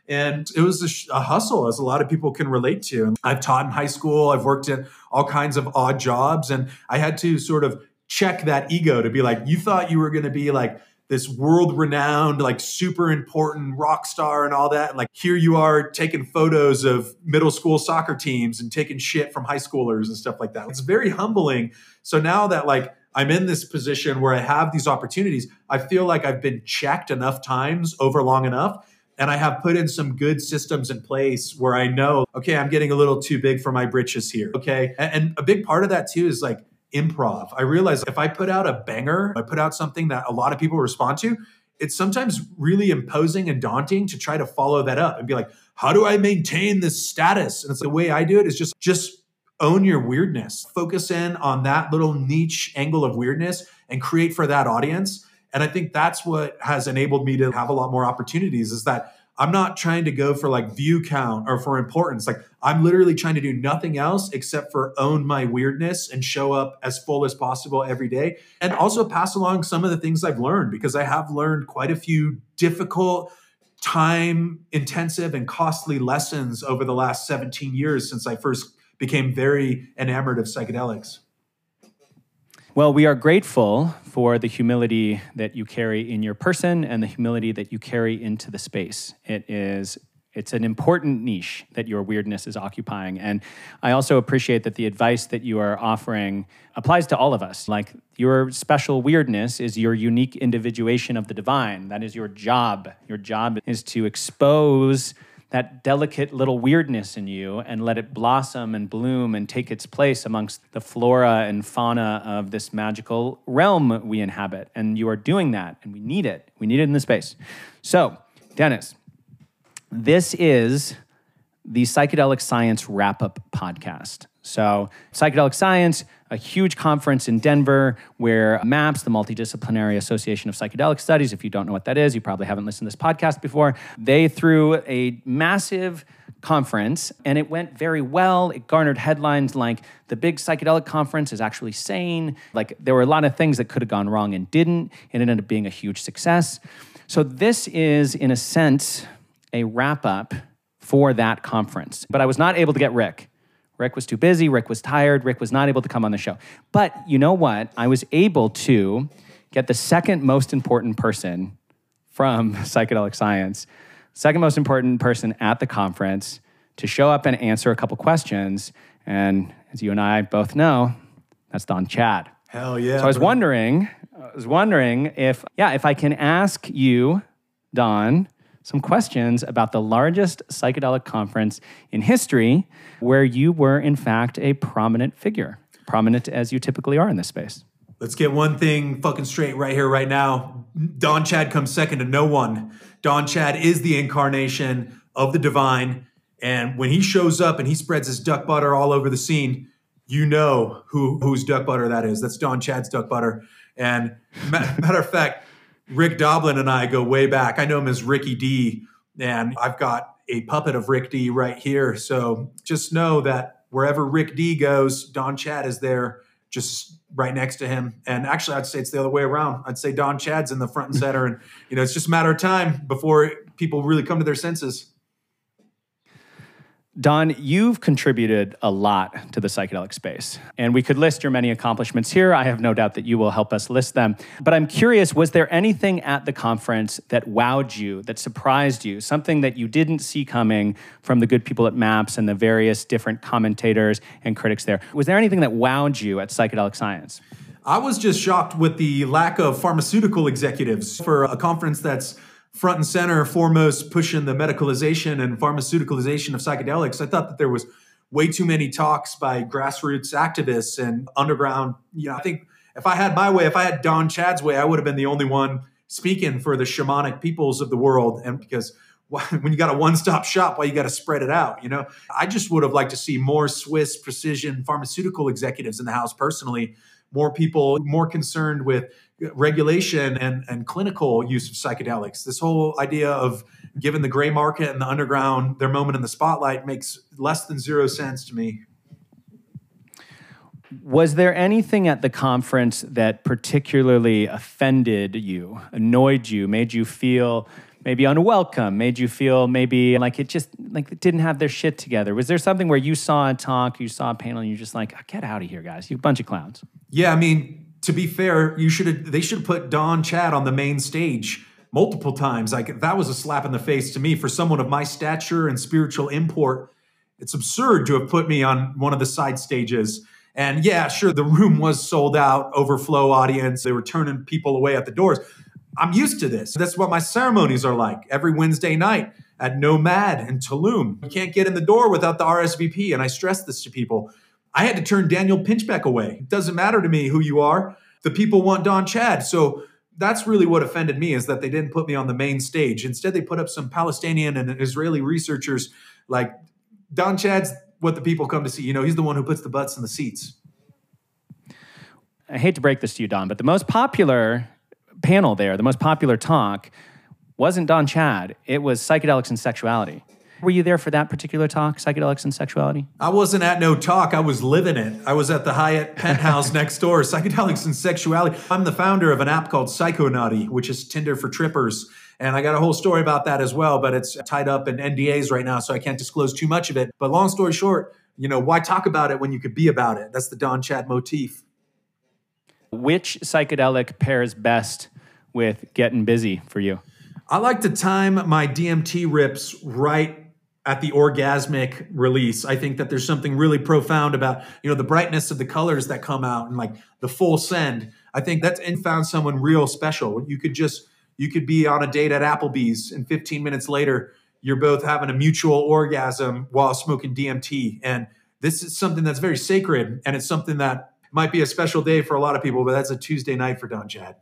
And it was a hustle, as a lot of people can relate to. And I've taught in high school. I've worked in all kinds of odd jobs. And I had to sort of check that ego to be like, you thought you were going to be like this world-renowned, like super important rock star and all that. And like, here you are taking photos of middle school soccer teams and taking shit from high schoolers and stuff like that. It's very humbling. So now that like I'm in this position where I have these opportunities, I feel like I've been checked enough times over long enough. And I have put in some good systems in place where I know, okay, I'm getting a little too big for my britches here. Okay. And a big part of that too is like improv. I realize if I put out a banger, I put out something that a lot of people respond to, it's sometimes really imposing and daunting to try to follow that up and be like, how do I maintain this status? And it's the way I do it is just own your weirdness. Focus in on that little niche angle of weirdness and create for that audience. And I think that's what has enabled me to have a lot more opportunities, is that I'm not trying to go for like view count or for importance. Like I'm literally trying to do nothing else except for own my weirdness and show up as full as possible every day. And also pass along some of the things I've learned, because I have learned quite a few difficult, time intensive and costly lessons over the last 17 years since I first became very enamored of psychedelics. Well, we are grateful for the humility that you carry in your person and the humility that you carry into the space. It's an important niche that your weirdness is occupying. And I also appreciate that the advice that you are offering applies to all of us. Like, your special weirdness is your unique individuation of the divine. That is your job. Your job is to expose that delicate little weirdness in you and let it blossom and bloom and take its place amongst the flora and fauna of this magical realm we inhabit. And you are doing that, and we need it. We need it in the space. So, Dennis, this is the Psychedelic Science Wrap-Up Podcast. So, Psychedelic Science, a huge conference in Denver where MAPS, the Multidisciplinary Association of Psychedelic Studies, if you don't know what that is, you probably haven't listened to this podcast before, they threw a massive conference, and it went very well. It garnered headlines like, the big psychedelic conference is actually sane. Like, there were a lot of things that could have gone wrong and didn't. It ended up being a huge success. So this is, in a sense, a wrap-up for that conference. But I was not able to get Rick. Rick was too busy, Rick was tired, Rick was not able to come on the show. But you know what? I was able to get the second most important person from Psychedelic Science, second most important person at the conference, to show up and answer a couple questions. And as you and I both know, that's Don Chad. Hell yeah. So I was wondering if I can ask you, Don, some questions about the largest psychedelic conference in history where you were, in fact, a prominent figure, prominent as you typically are in this space. Let's get one thing fucking straight right here, right now. Don Chad comes second to no one. Don Chad is the incarnation of the divine. And when he shows up and he spreads his duck butter all over the scene, you know whose duck butter that is. That's Don Chad's duck butter. And matter of fact, Rick Doblin and I go way back. I know him as Ricky D, and I've got a puppet of Rick D right here. So just know that wherever Rick D goes, Don Chad is there just right next to him. And actually, I'd say it's the other way around. I'd say Don Chad's in the front and center. And, it's just a matter of time before people really come to their senses. Don, you've contributed a lot to the psychedelic space, and we could list your many accomplishments here. I have no doubt that you will help us list them. But I'm curious, was there anything at the conference that wowed you, that surprised you, something that you didn't see coming from the good people at MAPS and the various different commentators and critics there? Was there anything that wowed you at Psychedelic Science? I was just shocked with the lack of pharmaceutical executives for a conference that's front and center, foremost, pushing the medicalization and pharmaceuticalization of psychedelics. I thought that there was way too many talks by grassroots activists and underground. I think if I had my way, if I had Don Chad's way, I would have been the only one speaking for the shamanic peoples of the world. And because when you got a one-stop shop, why you got to spread it out? I just would have liked to see more Swiss precision pharmaceutical executives in the house personally, more people more concerned with regulation and clinical use of psychedelics. This whole idea of giving the gray market and the underground their moment in the spotlight makes less than zero sense to me. Was there anything at the conference that particularly offended you, annoyed you, made you feel maybe unwelcome, made you feel maybe like it didn't have their shit together? Was there something where you saw a talk, you saw a panel, and you're just like, oh, get out of here, guys, you bunch of clowns? Yeah, I mean, to be fair, they should have put Don Chad on the main stage multiple times. Like, that was a slap in the face to me for someone of my stature and spiritual import. It's absurd to have put me on one of the side stages. And yeah, sure, the room was sold out, overflow audience. They were turning people away at the doors. I'm used to this. That's what my ceremonies are like every Wednesday night at Nomad in Tulum. You can't get in the door without the RSVP. And I stress this to people. I had to turn Daniel Pinchbeck away. It doesn't matter to me who you are. The people want Don Chad. So that's really what offended me, is that they didn't put me on the main stage. Instead, they put up some Palestinian and Israeli researchers. Like, Don Chad's what the people come to see. You know, he's the one who puts the butts in the seats. I hate to break this to you, Don, but the most popular panel there, the most popular talk, wasn't Don Chad. It was Psychedelics and Sexuality. Were you there for that particular talk, Psychedelics and Sexuality? I wasn't at no talk. I was living it. I was at the Hyatt penthouse next door, Psychedelics and Sexuality. I'm the founder of an app called Psychonauty, which is Tinder for trippers. And I got a whole story about that as well, but it's tied up in NDAs right now, so I can't disclose too much of it. But long story short, you know, why talk about it when you could be about it? That's the Don Chad motif. Which psychedelic pairs best with getting busy for you? I like to time my DMT rips right at the orgasmic release. I think that there's something really profound about, you know, the brightness of the colors that come out and like the full send. I think that's found someone real special. You could be on a date at Applebee's and 15 minutes later, you're both having a mutual orgasm while smoking DMT. And this is something that's very sacred. And it's something that might be a special day for a lot of people, but that's a Tuesday night for Don Chad.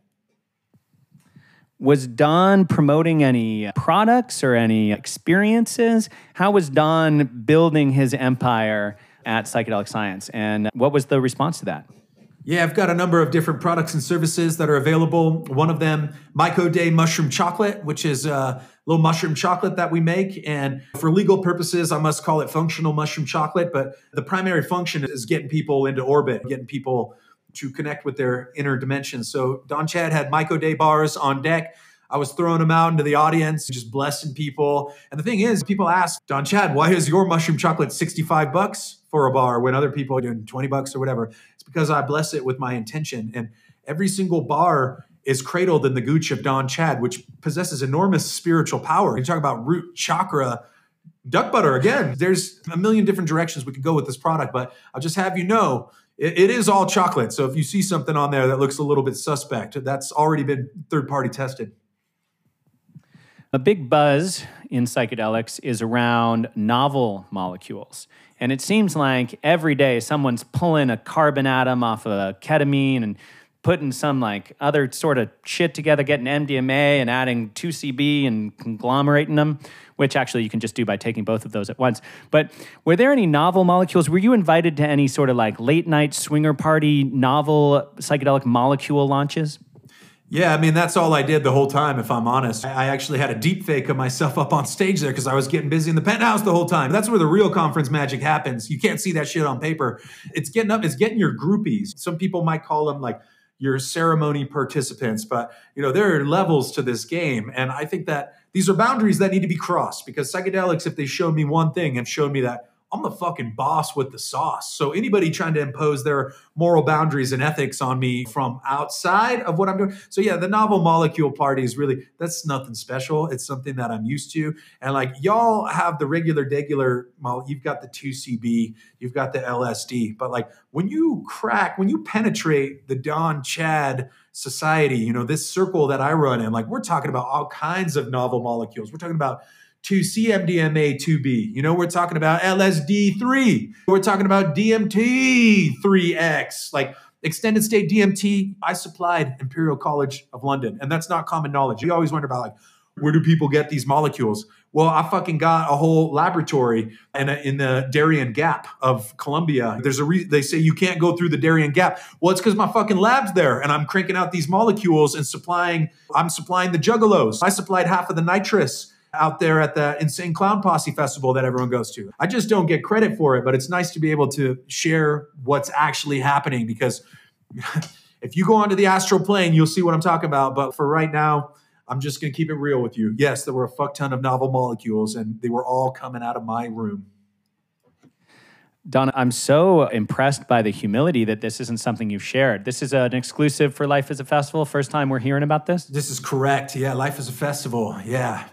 Was Don promoting any products or any experiences? How was Don building his empire at Psychedelic Science? And what was the response to that? Yeah, I've got a number of different products and services that are available. One of them, Myco Day Mushroom Chocolate, which is a little mushroom chocolate that we make. And for legal purposes, I must call it functional mushroom chocolate. But the primary function is getting people into orbit, getting people to connect with their inner dimensions. So Don Chad had Myco Day bars on deck. I was throwing them out into the audience, just blessing people. And the thing is, people ask, Don Chad, why is your mushroom chocolate $65 for a bar when other people are doing $20 or whatever? It's because I bless it with my intention. And every single bar is cradled in the gooch of Don Chad, which possesses enormous spiritual power. You talk about root chakra, duck butter. Again, there's a million different directions we could go with this product, but I'll just have you know, it is all chocolate. So if you see something on there that looks a little bit suspect, that's already been third-party tested. A big buzz in psychedelics is around novel molecules. And it seems like every day someone's pulling a carbon atom off of ketamine and putting some like other sort of shit together, getting MDMA and adding 2CB and conglomerating them, which actually you can just do by taking both of those at once. But were there any novel molecules? Were you invited to any sort of like late night swinger party novel psychedelic molecule launches? Yeah, I mean, that's all I did the whole time, if I'm honest. I actually had a deep fake of myself up on stage there because I was getting busy in the penthouse the whole time. That's where the real conference magic happens. You can't see that shit on paper. It's getting your groupies. Some people might call them like your ceremony participants, but you know, there are levels to this game. And I think that these are boundaries that need to be crossed, because psychedelics, if they showed me one thing, have shown me that I'm the fucking boss with the sauce. So anybody trying to impose their moral boundaries and ethics on me from outside of what I'm doing. So yeah, the novel molecule party is really, that's nothing special. It's something that I'm used to. And like, y'all have the degular, you've got the 2CB, you've got the LSD. But like, when you penetrate the Don Chad society, you know, this circle that I run in, like, we're talking about all kinds of novel molecules. We're talking about 2C-MDMA 2B. You know, we're talking about LSD 3. We're talking about DMT 3X. Like extended state DMT, I supplied Imperial College of London. And that's not common knowledge. You always wonder about like, where do people get these molecules? Well, I fucking got a whole laboratory in the Darien Gap of Colombia. There's a reason they say you can't go through the Darien Gap. Well, it's because my fucking lab's there and I'm cranking out these molecules and I'm supplying the juggalos. I supplied half of the nitrous out there at the Insane Clown Posse Festival that everyone goes to. I just don't get credit for it, but it's nice to be able to share what's actually happening, because if you go onto the astral plane, you'll see what I'm talking about. But for right now, I'm just going to keep it real with you. Yes, there were a fuck ton of novel molecules, and they were all coming out of my room. Don, I'm so impressed by the humility that this isn't something you've shared. This is an exclusive for Life is a Festival. First time we're hearing about this? This is correct. Yeah, Life is a Festival. Yeah.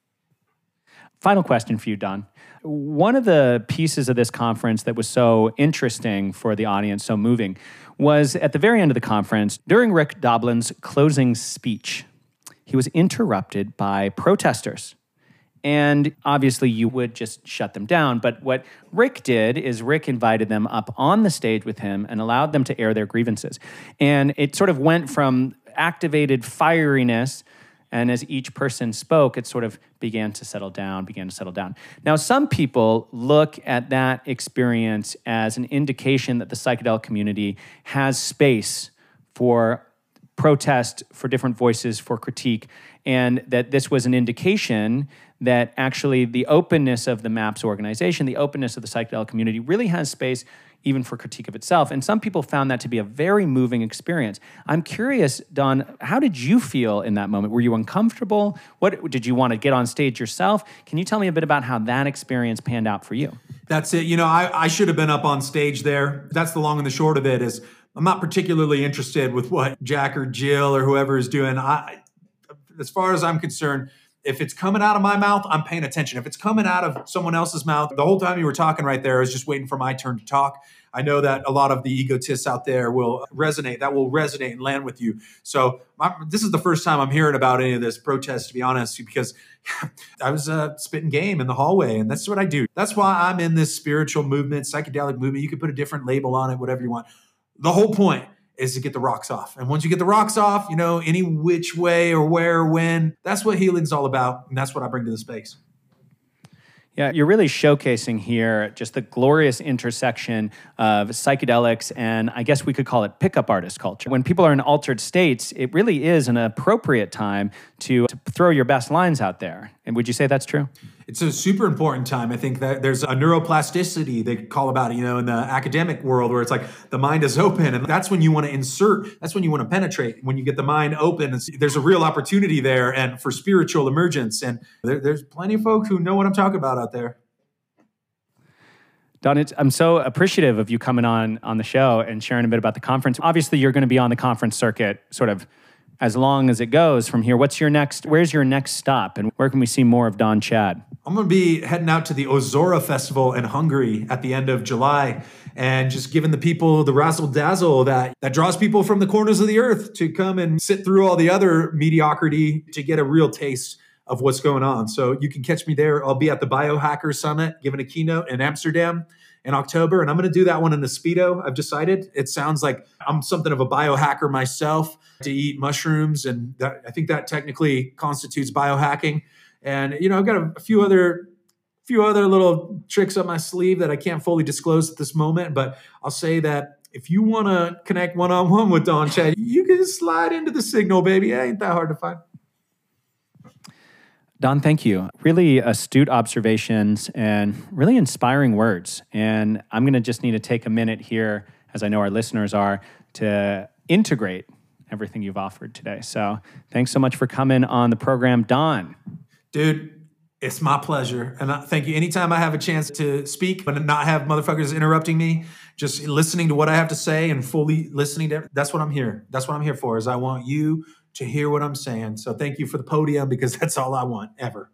Final question for you, Don. One of the pieces of this conference that was so interesting for the audience, so moving, was at the very end of the conference, during Rick Doblin's closing speech, he was interrupted by protesters. And obviously you would just shut them down. But what Rick did is Rick invited them up on the stage with him and allowed them to air their grievances. And it sort of went from activated fieriness, and as each person spoke, it sort of began to settle down. Now, some people look at that experience as an indication that the psychedelic community has space for protest, for different voices, for critique, and that this was an indication that actually the openness of the MAPS organization, the openness of the psychedelic community really has space even for critique of itself. And some people found that to be a very moving experience. I'm curious, Don, how did you feel in that moment? Were you uncomfortable? What did you want to get on stage yourself? Can you tell me a bit about how that experience panned out for you? That's it. You know, I should have been up on stage there. That's the long and the short of it is I'm not particularly interested with what Jack or Jill or whoever is doing. As far as I'm concerned, if it's coming out of my mouth, I'm paying attention. If it's coming out of someone else's mouth, the whole time you were talking right there, I was just waiting for my turn to talk. I know that a lot of the egotists out there will resonate and land with you. So this is the first time I'm hearing about any of this protest, to be honest, because I was spitting game in the hallway, and that's what I do. That's why I'm in this spiritual movement, psychedelic movement. You can put a different label on it, whatever you want. The whole point is to get the rocks off. And once you get the rocks off, you know, any which way or where or when, that's what healing's all about. And that's what I bring to the space. Yeah, you're really showcasing here just the glorious intersection of psychedelics and I guess we could call it pickup artist culture. When people are in altered states, it really is an appropriate time to throw your best lines out there. And would you say that's true? It's a super important time. I think that there's a neuroplasticity they call about it, you know, in the academic world where it's like the mind is open and that's when you want to insert, that's when you want to penetrate. When you get the mind open, there's a real opportunity there and for spiritual emergence. And there's plenty of folk who know what I'm talking about out there. Don, I'm so appreciative of you coming on the show and sharing a bit about the conference. Obviously, you're going to be on the conference circuit sort of as long as it goes from here. Where's your next stop and where can we see more of Don Chad? I'm going to be heading out to the Ozora Festival in Hungary at the end of July and just giving the people the razzle dazzle that draws people from the corners of the earth to come and sit through all the other mediocrity to get a real taste of what's going on. So you can catch me there. I'll be at the Biohacker Summit giving a keynote in Amsterdam in October, and I'm going to do that one in the Speedo. I've decided it sounds like I'm something of a biohacker myself to eat mushrooms, and I think that technically constitutes biohacking. And you know, I've got a few other little tricks up my sleeve that I can't fully disclose at this moment. But I'll say that if you want to connect one-on-one with Don Chad, you can slide into the Signal, baby. It ain't that hard to find. Don, thank you. Really astute observations and really inspiring words. And I'm going to just need to take a minute here, as I know our listeners are, to integrate everything you've offered today. So thanks so much for coming on the program, Don. Dude, it's my pleasure. And thank you. Anytime I have a chance to speak but not have motherfuckers interrupting me, just listening to what I have to say and fully listening to that's what I'm here. That's what I'm here for, is I want you to hear what I'm saying. So thank you for the podium because that's all I want ever.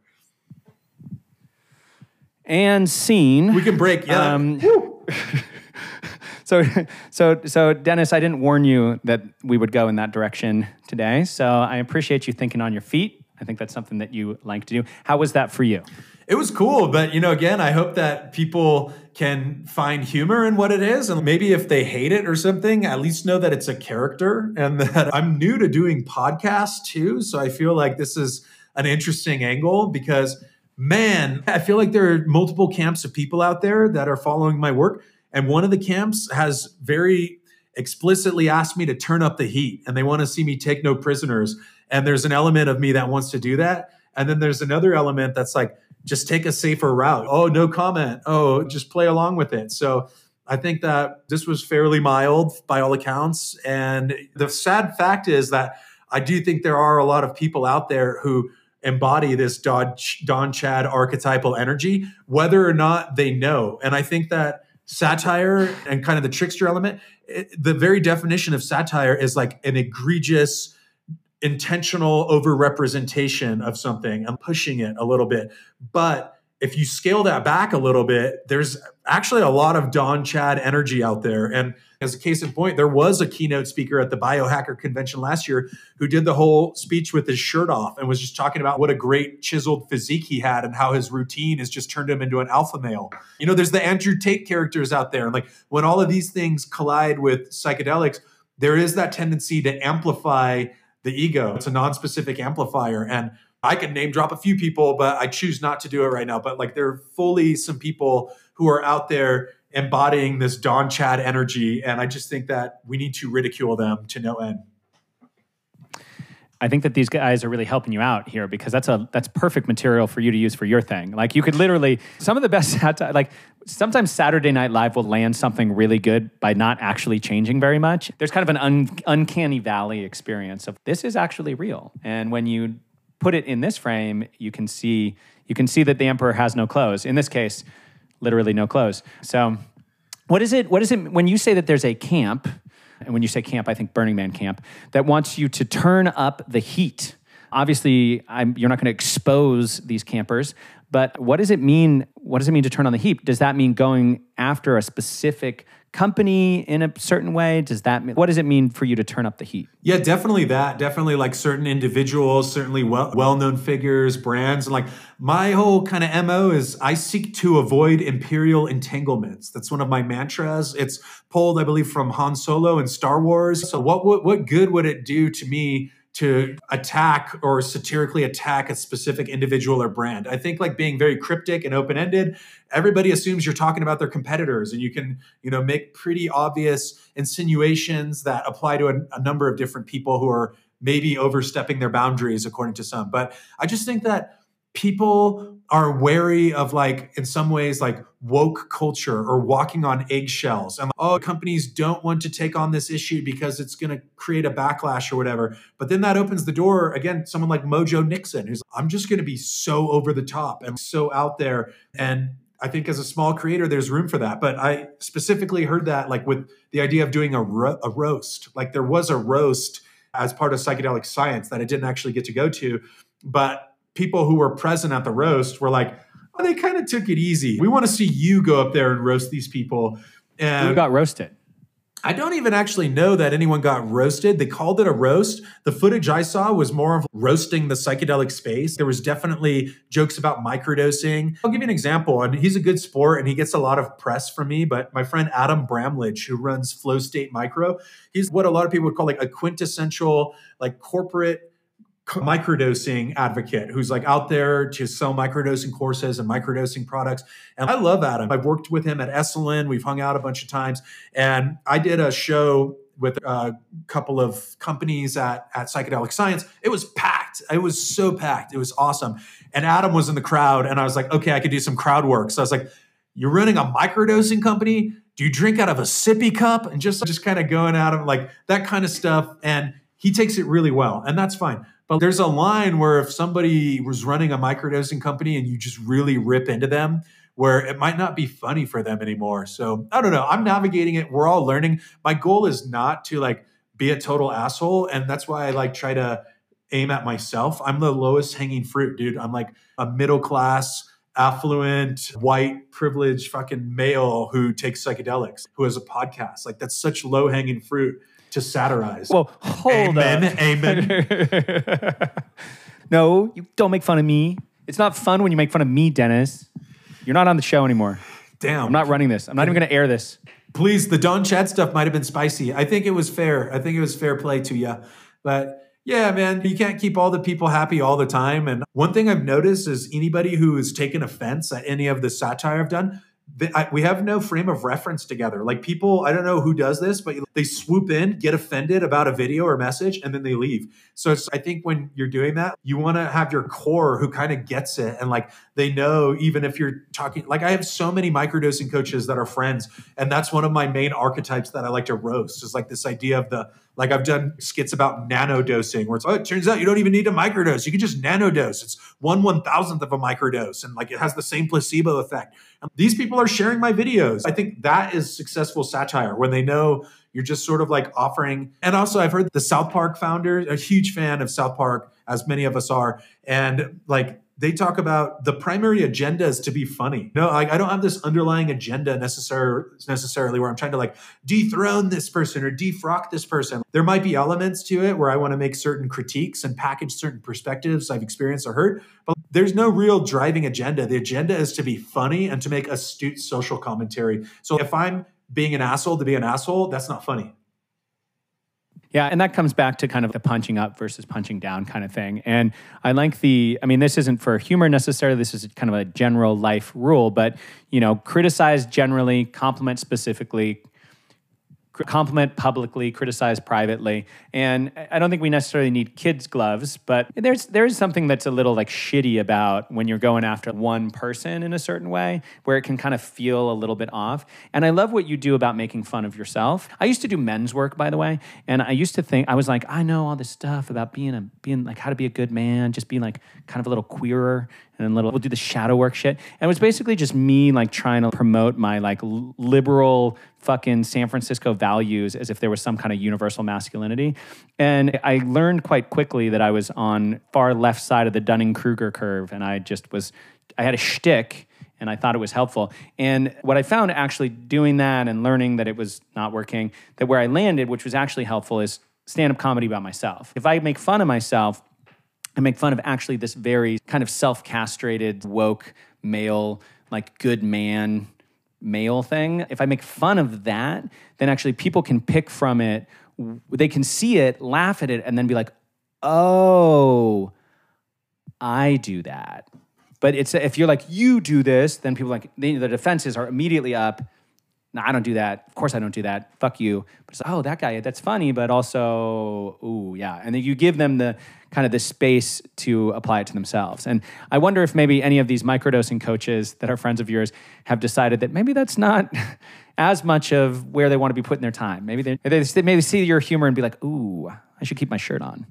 And scene. We can break. Yeah. So Dennis, I didn't warn you that we would go in that direction today. So I appreciate you thinking on your feet. I think that's something that you like to do. How was that for you? It was cool, but again, I hope that people can find humor in what it is. And maybe if they hate it or something, at least know that it's a character and that I'm new to doing podcasts too. So I feel like this is an interesting angle because, man, I feel like there are multiple camps of people out there that are following my work. And one of the camps has very explicitly asked me to turn up the heat and they want to see me take no prisoners. And there's an element of me that wants to do that. And then there's another element that's like, just take a safer route. Oh, no comment. Oh, just play along with it. So I think that this was fairly mild by all accounts. And the sad fact is that I do think there are a lot of people out there who embody this Don Chad archetypal energy, whether or not they know. And I think that satire and kind of the trickster element, the very definition of satire is like an egregious, intentional overrepresentation of something and pushing it a little bit. But if you scale that back a little bit, there's actually a lot of Don Chad energy out there. And as a case in point, there was a keynote speaker at the Biohacker Convention last year who did the whole speech with his shirt off and was just talking about what a great chiseled physique he had and how his routine has just turned him into an alpha male. You know, there's the Andrew Tate characters out there. And like when all of these things collide with psychedelics, there is that tendency to amplify the ego. It's a non-specific amplifier. And I can name drop a few people, but I choose not to do it right now. But like there are fully some people who are out there embodying this Don Chad energy. And I just think that we need to ridicule them to no end. I think that these guys are really helping you out here because that's perfect material for you to use for your thing. Like you could literally, some of the best satire, like sometimes Saturday Night Live will land something really good by not actually changing very much. There's kind of an uncanny valley experience of this is actually real. And when you put it in this frame, you can see that the emperor has no clothes. In this case, literally no clothes. So what is it when you say that there's a camp, and when you say camp, I think Burning Man camp, that wants you to turn up the heat? Obviously, you're not going to expose these campers, but what does it mean? What does it mean to turn on the heat? Does that mean going after a specific company in a certain way? What does it mean for you to turn up the heat? Yeah, definitely that. Definitely like certain individuals, certainly well-known figures, brands. And like my whole kind of MO is I seek to avoid imperial entanglements. That's one of my mantras. It's pulled, I believe, from Han Solo and Star Wars. So what good would it do to me to attack or satirically attack a specific individual or brand? I think like being very cryptic and open-ended, everybody assumes you're talking about their competitors, and you can, make pretty obvious insinuations that apply to a number of different people who are maybe overstepping their boundaries according to some. But I just think that people are wary of like, in some ways, like woke culture or walking on eggshells. And companies don't want to take on this issue because it's going to create a backlash or whatever. But then that opens the door, again, someone like Mojo Nixon, who's, I'm just going to be so over the top and so out there. And I think as a small creator, there's room for that. But I specifically heard that like with the idea of doing a roast. Like there was a roast as part of psychedelic science that I didn't actually get to go to. But people who were present at the roast were like, oh, they kind of took it easy. We want to see you go up there and roast these people. And who got roasted? I don't even actually know that anyone got roasted. They called it a roast. The footage I saw was more of roasting the psychedelic space. There was definitely jokes about microdosing. I'll give you an example, and he's a good sport and he gets a lot of press from me, but my friend Adam Bramlage, who runs Flow State Micro, he's what a lot of people would call like a quintessential like corporate microdosing advocate who's like out there to sell microdosing courses and microdosing products. And I love Adam. I've worked with him at Esalen. We've hung out a bunch of times. And I did a show with a couple of companies at Psychedelic Science. It was packed. It was so packed. It was awesome. And Adam was in the crowd. And I was like, okay, I could do some crowd work. So I was like, you're running a microdosing company? Do you drink out of a sippy cup? And just kind of going at him like that kind of stuff. And he takes it really well. And that's fine. But there's a line where if somebody was running a microdosing company and you just really rip into them, where it might not be funny for them anymore. So I don't know. I'm navigating it. We're all learning. My goal is not to like be a total asshole. And that's why I like try to aim at myself. I'm the lowest hanging fruit, dude. I'm like a middle class, affluent, white, privileged fucking male who takes psychedelics, who has a podcast. Like that's such low hanging fruit to satirize. Well, hold on. Amen. No, you don't make fun of me. It's not fun when you make fun of me, Dennis. You're not on the show anymore. Damn. I'm not running this. I'm not even going to air this. Please, the Don Chad stuff might have been spicy. I think it was fair. I think it was fair play to you. But yeah, man, you can't keep all the people happy all the time. And one thing I've noticed is anybody who has taken offense at any of the satire I've done, we have no frame of reference together. Like people, I don't know who does this, but they swoop in, get offended about a video or message, and then they leave. So I think when you're doing that, you want to have your core who kind of gets it. And like, they know, even if you're talking, like I have so many microdosing coaches that are friends. And that's one of my main archetypes that I like to roast, is like this idea of like I've done skits about nano dosing where it's, oh, it turns out you don't even need to microdose. You can just nano dose. It's 1/1000th of a microdose. And like, it has the same placebo effect. And these people are sharing my videos. I think that is successful satire, when they know you're just sort of like offering. And also I've heard the South Park founder, a huge fan of South Park, as many of us are. And like, they talk about the primary agenda is to be funny. No, I don't have this underlying agenda necessarily where I'm trying to like dethrone this person or defrock this person. There might be elements to it where I want to make certain critiques and package certain perspectives I've experienced or heard, but there's no real driving agenda. The agenda is to be funny and to make astute social commentary. So if I'm being an asshole to be an asshole, that's not funny. Yeah, and that comes back to kind of the punching up versus punching down kind of thing. And I like this isn't for humor necessarily, this is kind of a general life rule, but, criticize generally, compliment specifically, compliment publicly, criticize privately. And I don't think we necessarily need kids' gloves, but there is something that's a little like shitty about when you're going after one person in a certain way, where it can kind of feel a little bit off. And I love what you do about making fun of yourself. I used to do men's work, by the way, and I used to think, I was like, I know all this stuff about being like how to be a good man, just being like kind of a little queerer, and we'll do the shadow work shit. And it was basically just me like trying to promote my like liberal fucking San Francisco values as if there was some kind of universal masculinity. And I learned quite quickly that I was on far left side of the Dunning-Kruger curve, and I had a shtick, and I thought it was helpful. And what I found actually doing that and learning that it was not working, that where I landed, which was actually helpful, is stand-up comedy about myself. If I make fun of myself, I make fun of actually this very kind of self-castrated, woke, male, like good man male thing. If I make fun of that, then actually people can pick from it. They can see it, laugh at it, and then be like, oh, I do that. But if you're like, you do this, then people like, the defenses are immediately up. No, I don't do that. Of course I don't do that. Fuck you. But it's like, oh, that guy, that's funny, but also, ooh, yeah. And then you give them the kind of the space to apply it to themselves. And I wonder if maybe any of these microdosing coaches that are friends of yours have decided that maybe that's not as much of where they want to be putting their time. Maybe they see your humor and be like, ooh, I should keep my shirt on.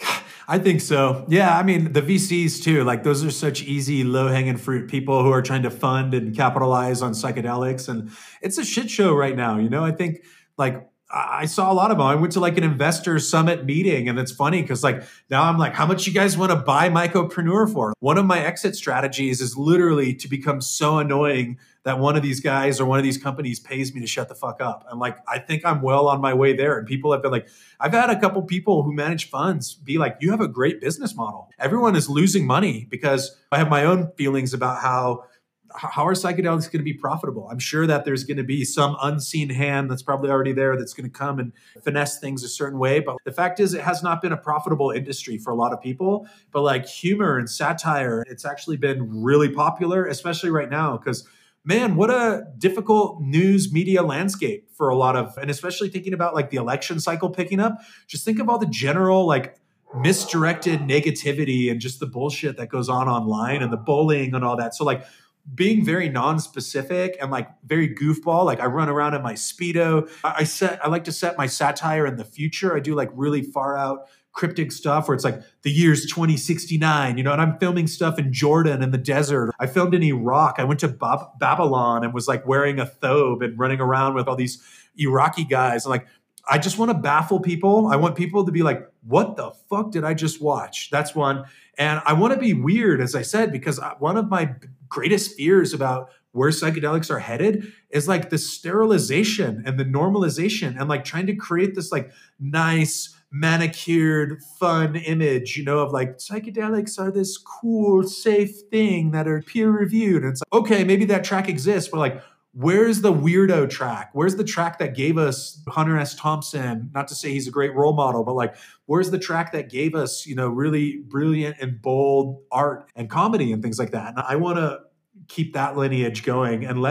I think so. Yeah, I mean, the VCs too, like those are such easy, low-hanging fruit people who are trying to fund and capitalize on psychedelics. And it's a shit show right now. I think like I saw a lot of them. I went to like an investor summit meeting, and it's funny because like now I'm like, how much you guys want to buy Mycopreneur for? One of my exit strategies is literally to become so annoying that one of these guys or one of these companies pays me to shut the fuck up. I'm like, I think I'm well on my way there. And people have been like, I've had a couple people who manage funds be like, you have a great business model. Everyone is losing money because I have my own feelings about how are psychedelics going to be profitable? I'm sure that there's going to be some unseen hand that's probably already there that's going to come and finesse things a certain way. But the fact is, it has not been a profitable industry for a lot of people. But like humor and satire, it's actually been really popular, especially right now, because man, what a difficult news media landscape for a lot of, and especially thinking about like the election cycle picking up. Just think of all the general like misdirected negativity and just the bullshit that goes on online and the bullying and all that. So like being very non-specific and like very goofball, like I run around in my Speedo. I like to set my satire in the future. I do like really far out cryptic stuff where it's like the year's 2069, and I'm filming stuff in Jordan in the desert. I filmed in Iraq. I went to Babylon and was like wearing a thobe and running around with all these Iraqi guys. And like, I just want to baffle people. I want people to be like, what the fuck did I just watch? That's one. And I want to be weird, as I said, because one of my greatest fears about where psychedelics are headed is like the sterilization and the normalization and like trying to create this like nice, manicured, fun image, of like psychedelics are this cool, safe thing that are peer reviewed. And it's like, okay, maybe that track exists, but like, where's the weirdo track? Where's the track that gave us Hunter S. Thompson? Not to say he's a great role model, but like, where's the track that gave us, really brilliant and bold art and comedy and things like that? And I want to keep that lineage going and let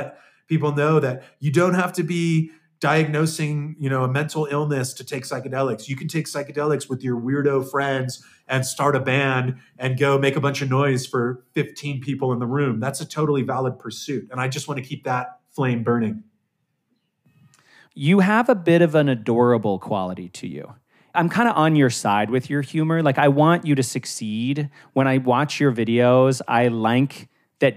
people know that you don't have to be diagnosing, a mental illness to take psychedelics. You can take psychedelics with your weirdo friends and start a band and go make a bunch of noise for 15 people in the room. That's a totally valid pursuit. And I just want to keep that flame burning. You have a bit of an adorable quality to you. I'm kind of on your side with your humor. Like, I want you to succeed. When I watch your videos, I like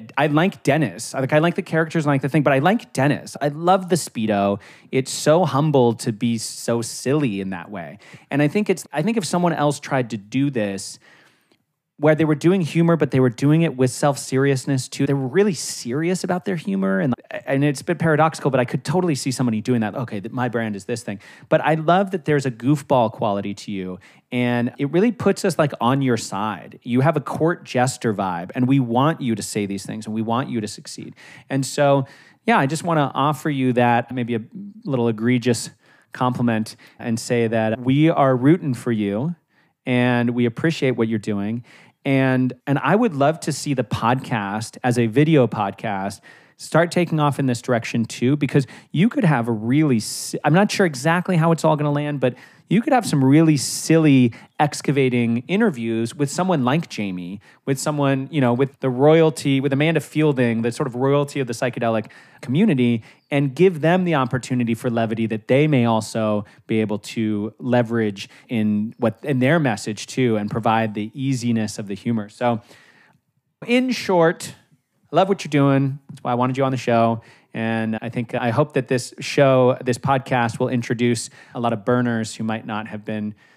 Dennis. I like the characters and I like the thing, but I like Dennis. I love the Speedo. It's so humble to be so silly in that way. And I think if someone else tried to do this, where they were doing humor, but they were doing it with self-seriousness too. They were really serious about their humor. And it's a bit paradoxical, but I could totally see somebody doing that. Okay, my brand is this thing. But I love that there's a goofball quality to you. And it really puts us like on your side. You have a court jester vibe. And we want you to say these things. And we want you to succeed. And so, yeah, I just want to offer you that maybe a little egregious compliment and say that we are rooting for you. And we appreciate what you're doing. And I would love to see the podcast as a video podcast start taking off in this direction too, because you could have I'm not sure exactly how it's all going to land, but you could have some really silly excavating interviews with someone like Jamie, with someone, with the royalty, with Amanda Fielding, the sort of royalty of the psychedelic community, and give them the opportunity for levity that they may also be able to leverage in their message too, and provide the easiness of the humor. So in short, I love what you're doing. That's why I wanted you on the show. And I hope that this podcast will introduce a lot of burners who might not have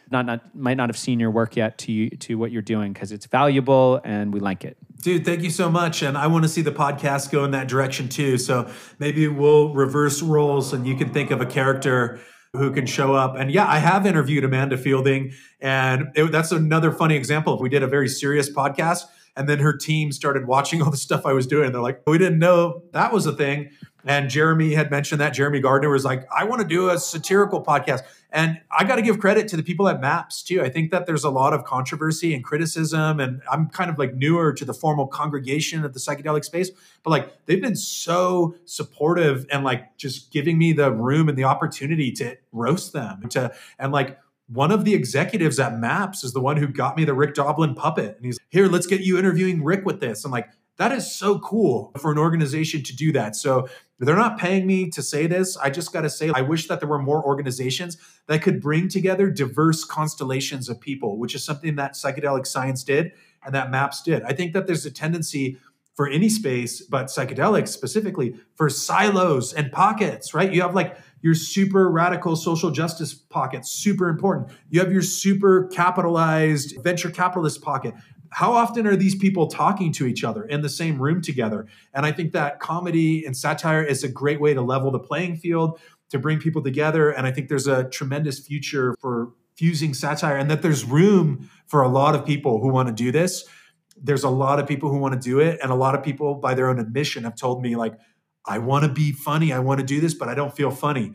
seen your work yet to what you're doing, because it's valuable and we like it. Dude, thank you so much. And I want to see the podcast go in that direction too. So maybe we'll reverse roles and you can think of a character who can show up. And yeah, I have interviewed Amanda Fielding, and that's another funny example. We did a very serious podcast, and then her team started watching all the stuff I was doing. They're like, we didn't know that was a thing. And Jeremy had mentioned that. Jeremy Gardner was like, I want to do a satirical podcast. And I got to give credit to the people at MAPS too. I think that there's a lot of controversy and criticism. And I'm kind of like newer to the formal congregation of the psychedelic space, but like they've been so supportive and like just giving me the room and the opportunity to roast them. And like one of the executives at MAPS is the one who got me the Rick Doblin puppet. And he's here, let's get you interviewing Rick with this. I'm like, that is so cool for an organization to do that. So they're not paying me to say this. I just got to say, I wish that there were more organizations that could bring together diverse constellations of people, which is something that psychedelic science did and that MAPS did. I think that there's a tendency for any space, but psychedelics specifically, for silos and pockets, right? You have like your super radical social justice pocket, super important. You have your super capitalized venture capitalist pocket. How often are these people talking to each other in the same room together? And I think that comedy and satire is a great way to level the playing field, to bring people together. And I think there's a tremendous future for fusing satire, and that there's room for a lot of people who want to do this. There's a lot of people who want to do it. And a lot of people, by their own admission, have told me like, I want to be funny. I want to do this, but I don't feel funny.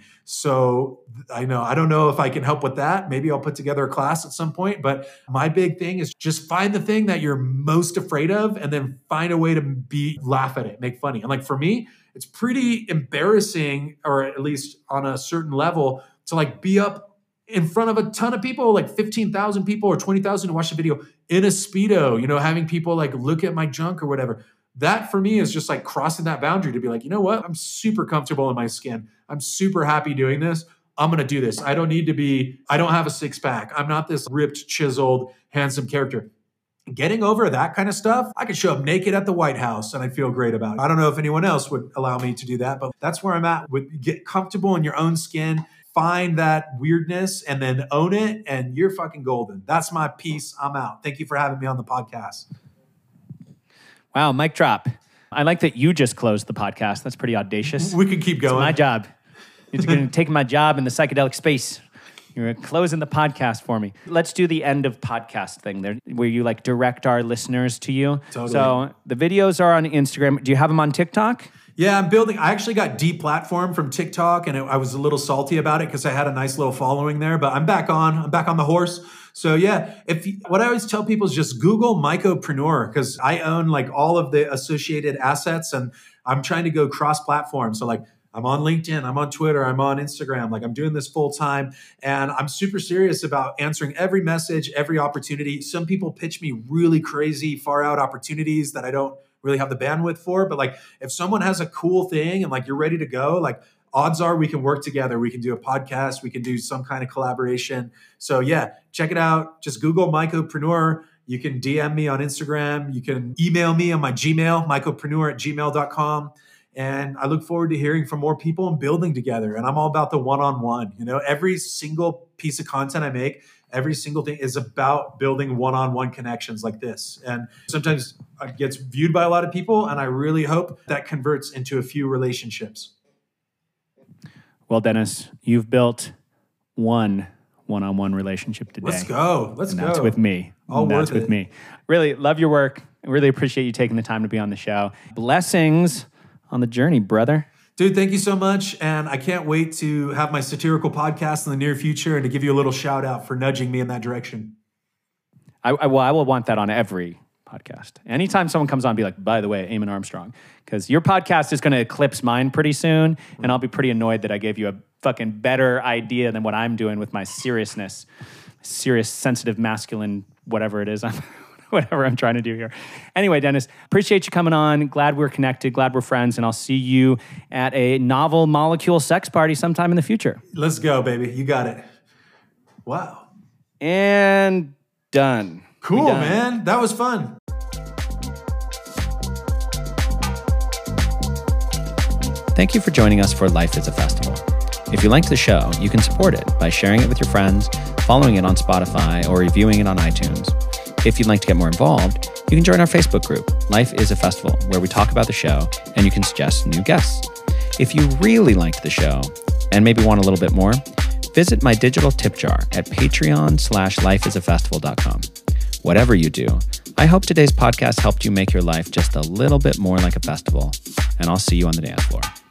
So I don't know if I can help with that. Maybe I'll put together a class at some point. But my big thing is just find the thing that you're most afraid of and then find a way to laugh at it, make funny. And like for me, it's pretty embarrassing, or at least on a certain level, to like be up in front of a ton of people, like 15,000 people or 20,000 to watch the video in a Speedo, having people like look at my junk or whatever. That for me is just like crossing that boundary to be like, you know what? I'm super comfortable in my skin. I'm super happy doing this. I'm going to do this. I don't have a six pack. I'm not this ripped, chiseled, handsome character. Getting over that kind of stuff, I could show up naked at the White House and I feel great about it. I don't know if anyone else would allow me to do that, but that's where I'm at. Get comfortable in your own skin, find that weirdness and then own it, and you're fucking golden. That's my piece. I'm out. Thank you for having me on the podcast. Wow, mic drop. I like that you just closed the podcast. That's pretty audacious. We can keep going. It's my job. You're going to take my job in the psychedelic space. You're closing the podcast for me. Let's do the end of podcast thing there, where you like direct our listeners to you. Totally. So the videos are on Instagram. Do you have them on TikTok? Yeah, I'm building. I actually got deplatformed from TikTok, and I was a little salty about it because I had a nice little following there. But I'm back on the horse. So yeah, what I always tell people is just Google Mycopreneur, because I own like all of the associated assets, and I'm trying to go cross-platform. So like I'm on LinkedIn, I'm on Twitter, I'm on Instagram. Like I'm doing this full time, and I'm super serious about answering every message, every opportunity. Some people pitch me really crazy, far out opportunities that I don't really have the bandwidth for. But like if someone has a cool thing and like you're ready to go, like odds are we can work together. We can do a podcast. We can do some kind of collaboration. So yeah, check it out. Just Google Mycopreneur. You can DM me on Instagram. You can email me on my Gmail, mycopreneur@gmail.com. And I look forward to hearing from more people and building together. And I'm all about the one-on-one. You know, every single piece of content I make, every single thing is about building one-on-one connections like this. And sometimes it gets viewed by a lot of people, and I really hope that converts into a few relationships. Well, Dennis, you've built one-on-one relationship today. Let's go. Let's go. That's with me. All that's worth with it. me. Really love your work. I really appreciate you taking the time to be on the show. Blessings on the journey, brother. Dude, thank you so much. And I can't wait to have my satirical podcast in the near future and to give you a little shout out for nudging me in that direction. I will want that on every podcast. Anytime someone comes on, be like, by the way, Eamon Armstrong, because your podcast is going to eclipse mine pretty soon, and I'll be pretty annoyed that I gave you a fucking better idea than what I'm doing with my seriousness, serious, sensitive, masculine, whatever it is, whatever I'm trying to do here. Anyway, Dennis, appreciate you coming on. Glad we're connected. Glad we're friends, and I'll see you at a novel molecule sex party sometime in the future. Let's go, baby. You got it. Wow. And done. Cool, man. That was fun. Thank you for joining us for Life is a Festival. If you liked the show, you can support it by sharing it with your friends, following it on Spotify, or reviewing it on iTunes. If you'd like to get more involved, you can join our Facebook group, Life is a Festival, where we talk about the show and you can suggest new guests. If you really liked the show and maybe want a little bit more, visit my digital tip jar at patreon.com/lifeisafestival.com. Whatever you do, I hope today's podcast helped you make your life just a little bit more like a festival, and I'll see you on the dance floor.